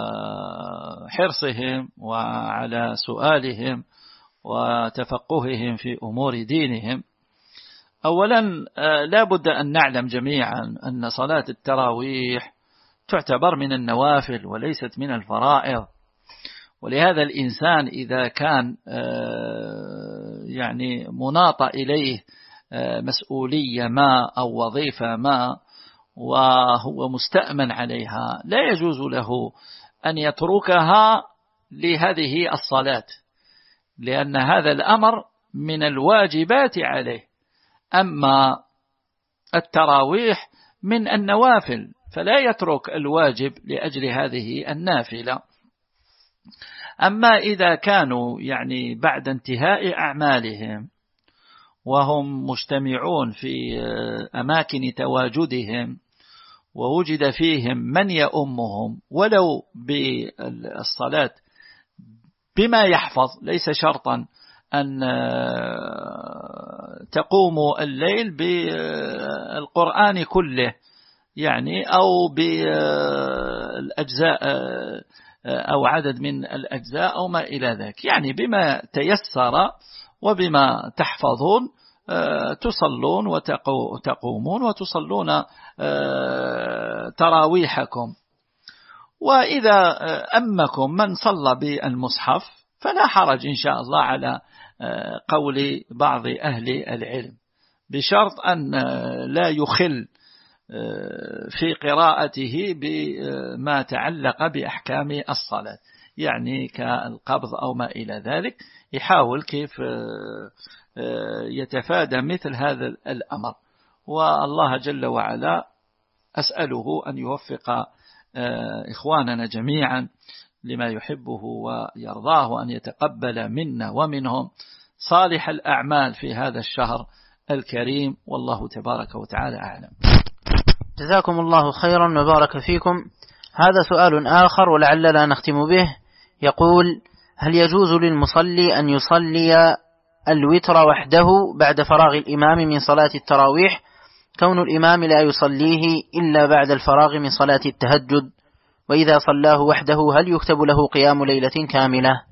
حرصهم وعلى سؤالهم وتفقههم في أمور دينهم. أولا لا بد أن نعلم جميعا أن صلاة التراويح تعتبر من النوافل وليست من الفرائض. ولهذا الإنسان إذا كان يعني مناط إليه مسؤولية ما أو وظيفة ما وهو مستأمن عليها لا يجوز له أن يتركها لهذه الصلاة، لأن هذا الأمر من الواجبات عليه. أما التراويح من النوافل فلا يترك الواجب لأجل هذه النافلة. أما إذا كانوا يعني بعد انتهاء أعمالهم وهم مجتمعون في أماكن تواجدهم ووجد فيهم من يؤمهم ولو بالصلاة بما يحفظ، ليس شرطا أن تقوموا الليل بالقرآن كله يعني أو بالأجزاء أو عدد من الأجزاء أو ما إلى ذلك، يعني بما تيسر وبما تحفظون تصلون وتقومون وتصلون تراويحكم. وإذا أمكم من صلى بالمصحف فلا حرج إن شاء الله على قول بعض أهل العلم، بشرط أن لا يخل في قراءته بما تعلق بأحكام الصلاة، يعني كالقبض أو ما إلى ذلك، يحاول كيف يتفادى مثل هذا الأمر. والله جل وعلا أسأله أن يوفق إخواننا جميعا لما يحبه ويرضاه، وأن يتقبل منا ومنهم صالح الأعمال في هذا الشهر الكريم، والله تبارك وتعالى أعلم. جزاكم الله خيرا وبارك فيكم. هذا سؤال آخر ولعلنا نختم به، يقول: هل يجوز للمصلي أن يصلي الوتر وحده بعد فراغ الإمام من صلاة التراويح، كون الإمام لا يصليه إلا بعد الفراغ من صلاة التهجد، وإذا صلاه وحده هل يكتب له قيام ليلة كاملة؟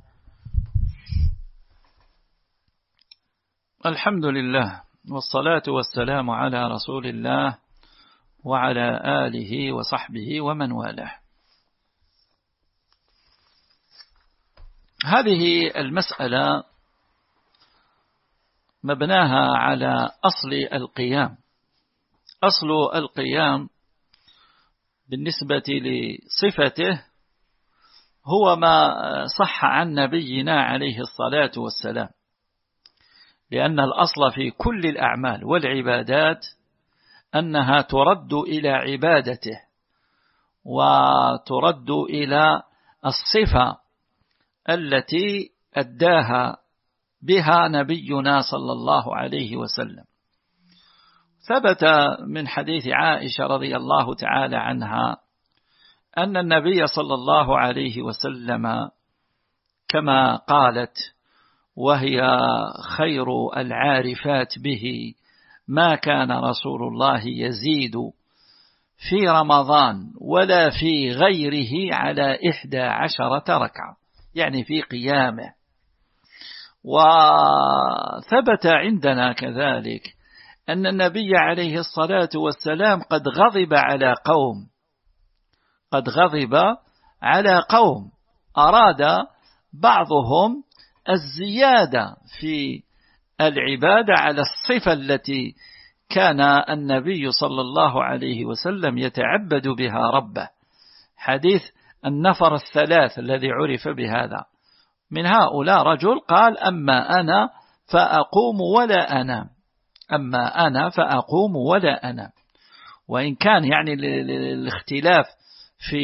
الحمد لله والصلاة والسلام على رسول الله وعلى آله وصحبه ومن والاه. هذه المسألة مبناها على أصل القيام. أصل القيام بالنسبة لصفته هو ما صح عن نبينا عليه الصلاة والسلام، لأن الأصل في كل الأعمال والعبادات أنها ترد إلى عبادته وترد إلى الصفة التي أداها بها نبينا صلى الله عليه وسلم. ثبت من حديث عائشة رضي الله تعالى عنها أن النبي صلى الله عليه وسلم كما قالت وهي خير العارفات به: ما كان رسول الله يزيد في رمضان ولا في غيره على إحدى عشرة ركعة، يعني في قيامه. وثبت عندنا كذلك أن النبي عليه الصلاة والسلام قد غضب على قوم قد غضب على قوم أراد بعضهم الزيادة في العبادة على الصفة التي كان النبي صلى الله عليه وسلم يتعبد بها ربه، حديث النفر الثلاث الذي عرف بهذا. من هؤلاء رجل قال: أما أنا فأقوم ولا أنام، أما أنا فأقوم ولا أنام. وإن كان يعني الاختلاف في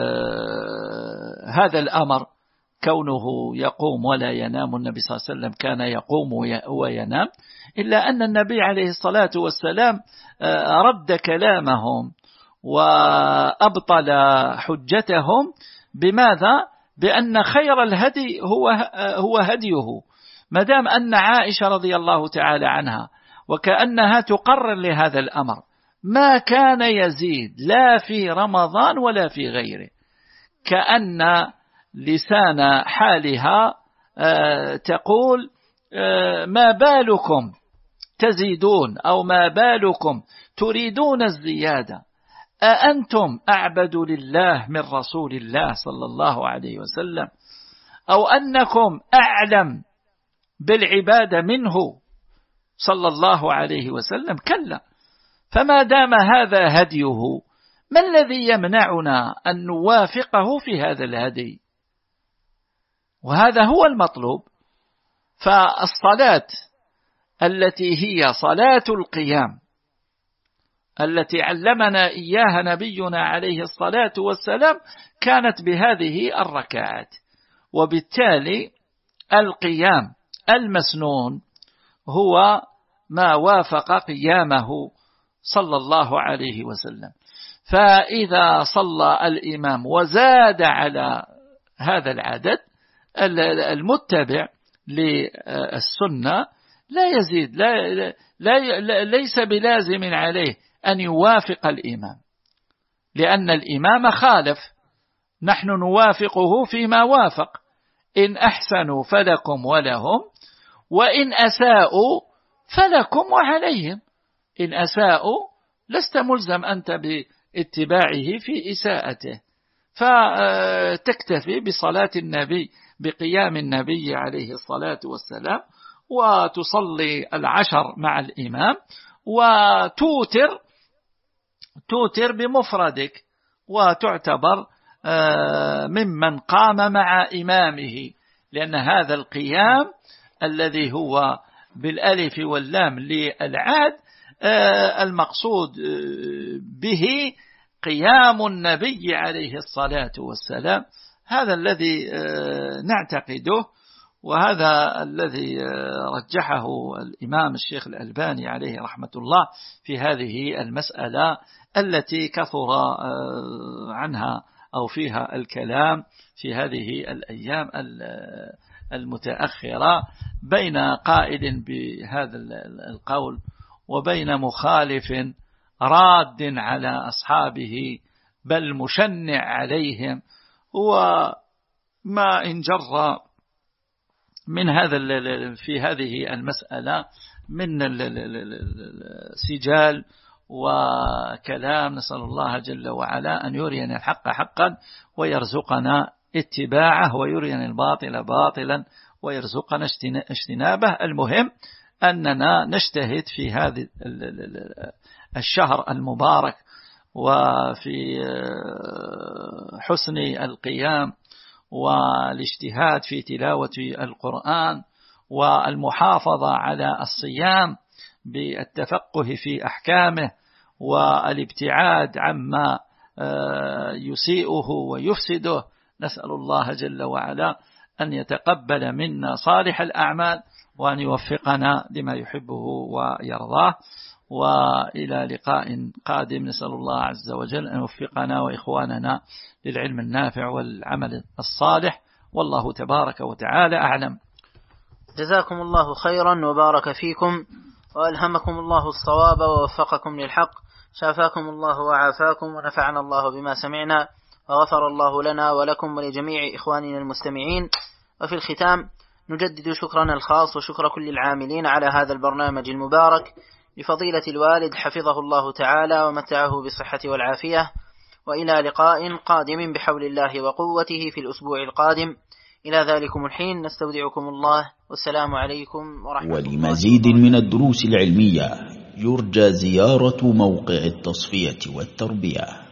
هذا الأمر كونه يقوم ولا ينام، النبي صلى الله عليه وسلم كان يقوم وينام، إلا أن النبي عليه الصلاة والسلام رد كلامهم وأبطل حجتهم. بماذا؟ بأن خير الهدي هو هو هديه، ما دام أن عائشة رضي الله تعالى عنها وكأنها تقرر لهذا الأمر، ما كان يزيد لا في رمضان ولا في غيره، كأن لسان حالها تقول: ما بالكم تزيدون أو ما بالكم تريدون الزيادة، أأنتم أعبد لله من رسول الله صلى الله عليه وسلم، أو أنكم أعلم بالعبادة منه صلى الله عليه وسلم؟ كلا. فما دام هذا هديه، ما الذي يمنعنا أن نوافقه في هذا الهدي؟ وهذا هو المطلوب. فالصلاة التي هي صلاة القيام التي علمنا إياها نبينا عليه الصلاة والسلام كانت بهذه الركعات، وبالتالي القيام المسنون هو ما وافق قيامه صلى الله عليه وسلم. فإذا صلى الإمام وزاد على هذا العدد، المتبع للسنة لا يزيد، لا لا ليس بلازم عليه أن يوافق الإمام، لأن الإمام خالف، نحن نوافقه فيما وافق. إن أحسنوا فلكم ولهم، وإن أساءوا فلكم وعليهم. إن أساءوا لست ملزم أنت باتباعه في إساءته، فتكتفي بصلاة النبي، بقيام النبي عليه الصلاة والسلام، وتصلي العشر مع الإمام، وتوتر توتر بمفردك، وتعتبر ممن قام مع إمامه، لأن هذا القيام الذي هو بالألف واللام للعهد المقصود به قيام النبي عليه الصلاة والسلام. هذا الذي نعتقده، وهذا الذي رجحه الإمام الشيخ الألباني عليه رحمة الله في هذه المسألة التي كثر عنها أو فيها الكلام في هذه الأيام المتأخرة، بين قائل بهذا القول وبين مخالف راد على أصحابه بل مشنع عليهم. وما إن جر من هذا في هذه المسألة من سجال وكلام، نسأل الله جل وعلا أن يرينا الحق حقا ويرزقنا اتباعه، ويرينا الباطل باطلا ويرزقنا اجتنابه. المهم أننا نجتهد في هذا الشهر المبارك وفي حسن القيام والاجتهاد في تلاوة القرآن والمحافظة على الصيام بالتفقه في أحكامه والابتعاد عما يسيئه ويفسده. نسأل الله جل وعلا أن يتقبل منا صالح الأعمال وأن يوفقنا لما يحبه ويرضاه. وإلى لقاء قادم، نسأل الله عز وجل أن يوفقنا وإخواننا للعلم النافع والعمل الصالح، والله تبارك وتعالى أعلم. جزاكم الله خيرا وبارك فيكم، وألهمكم الله الصواب ووفقكم للحق، شافاكم الله وعافاكم، ونفعنا الله بما سمعنا، وغفر الله لنا ولكم ولجميع إخواننا المستمعين. وفي الختام نجدد شكرنا الخاص وشكر كل العاملين على هذا البرنامج المبارك، لفضيلة الوالد حفظه الله تعالى ومتعه بالصحة والعافية. وإلى لقاء قادم بحول الله وقوته في الأسبوع القادم. إلى ذلكم الحين نستودعكم الله، والسلام عليكم ورحمة الله. ولمزيد من الدروس العلمية يرجى زيارة موقع التصفية والتربية.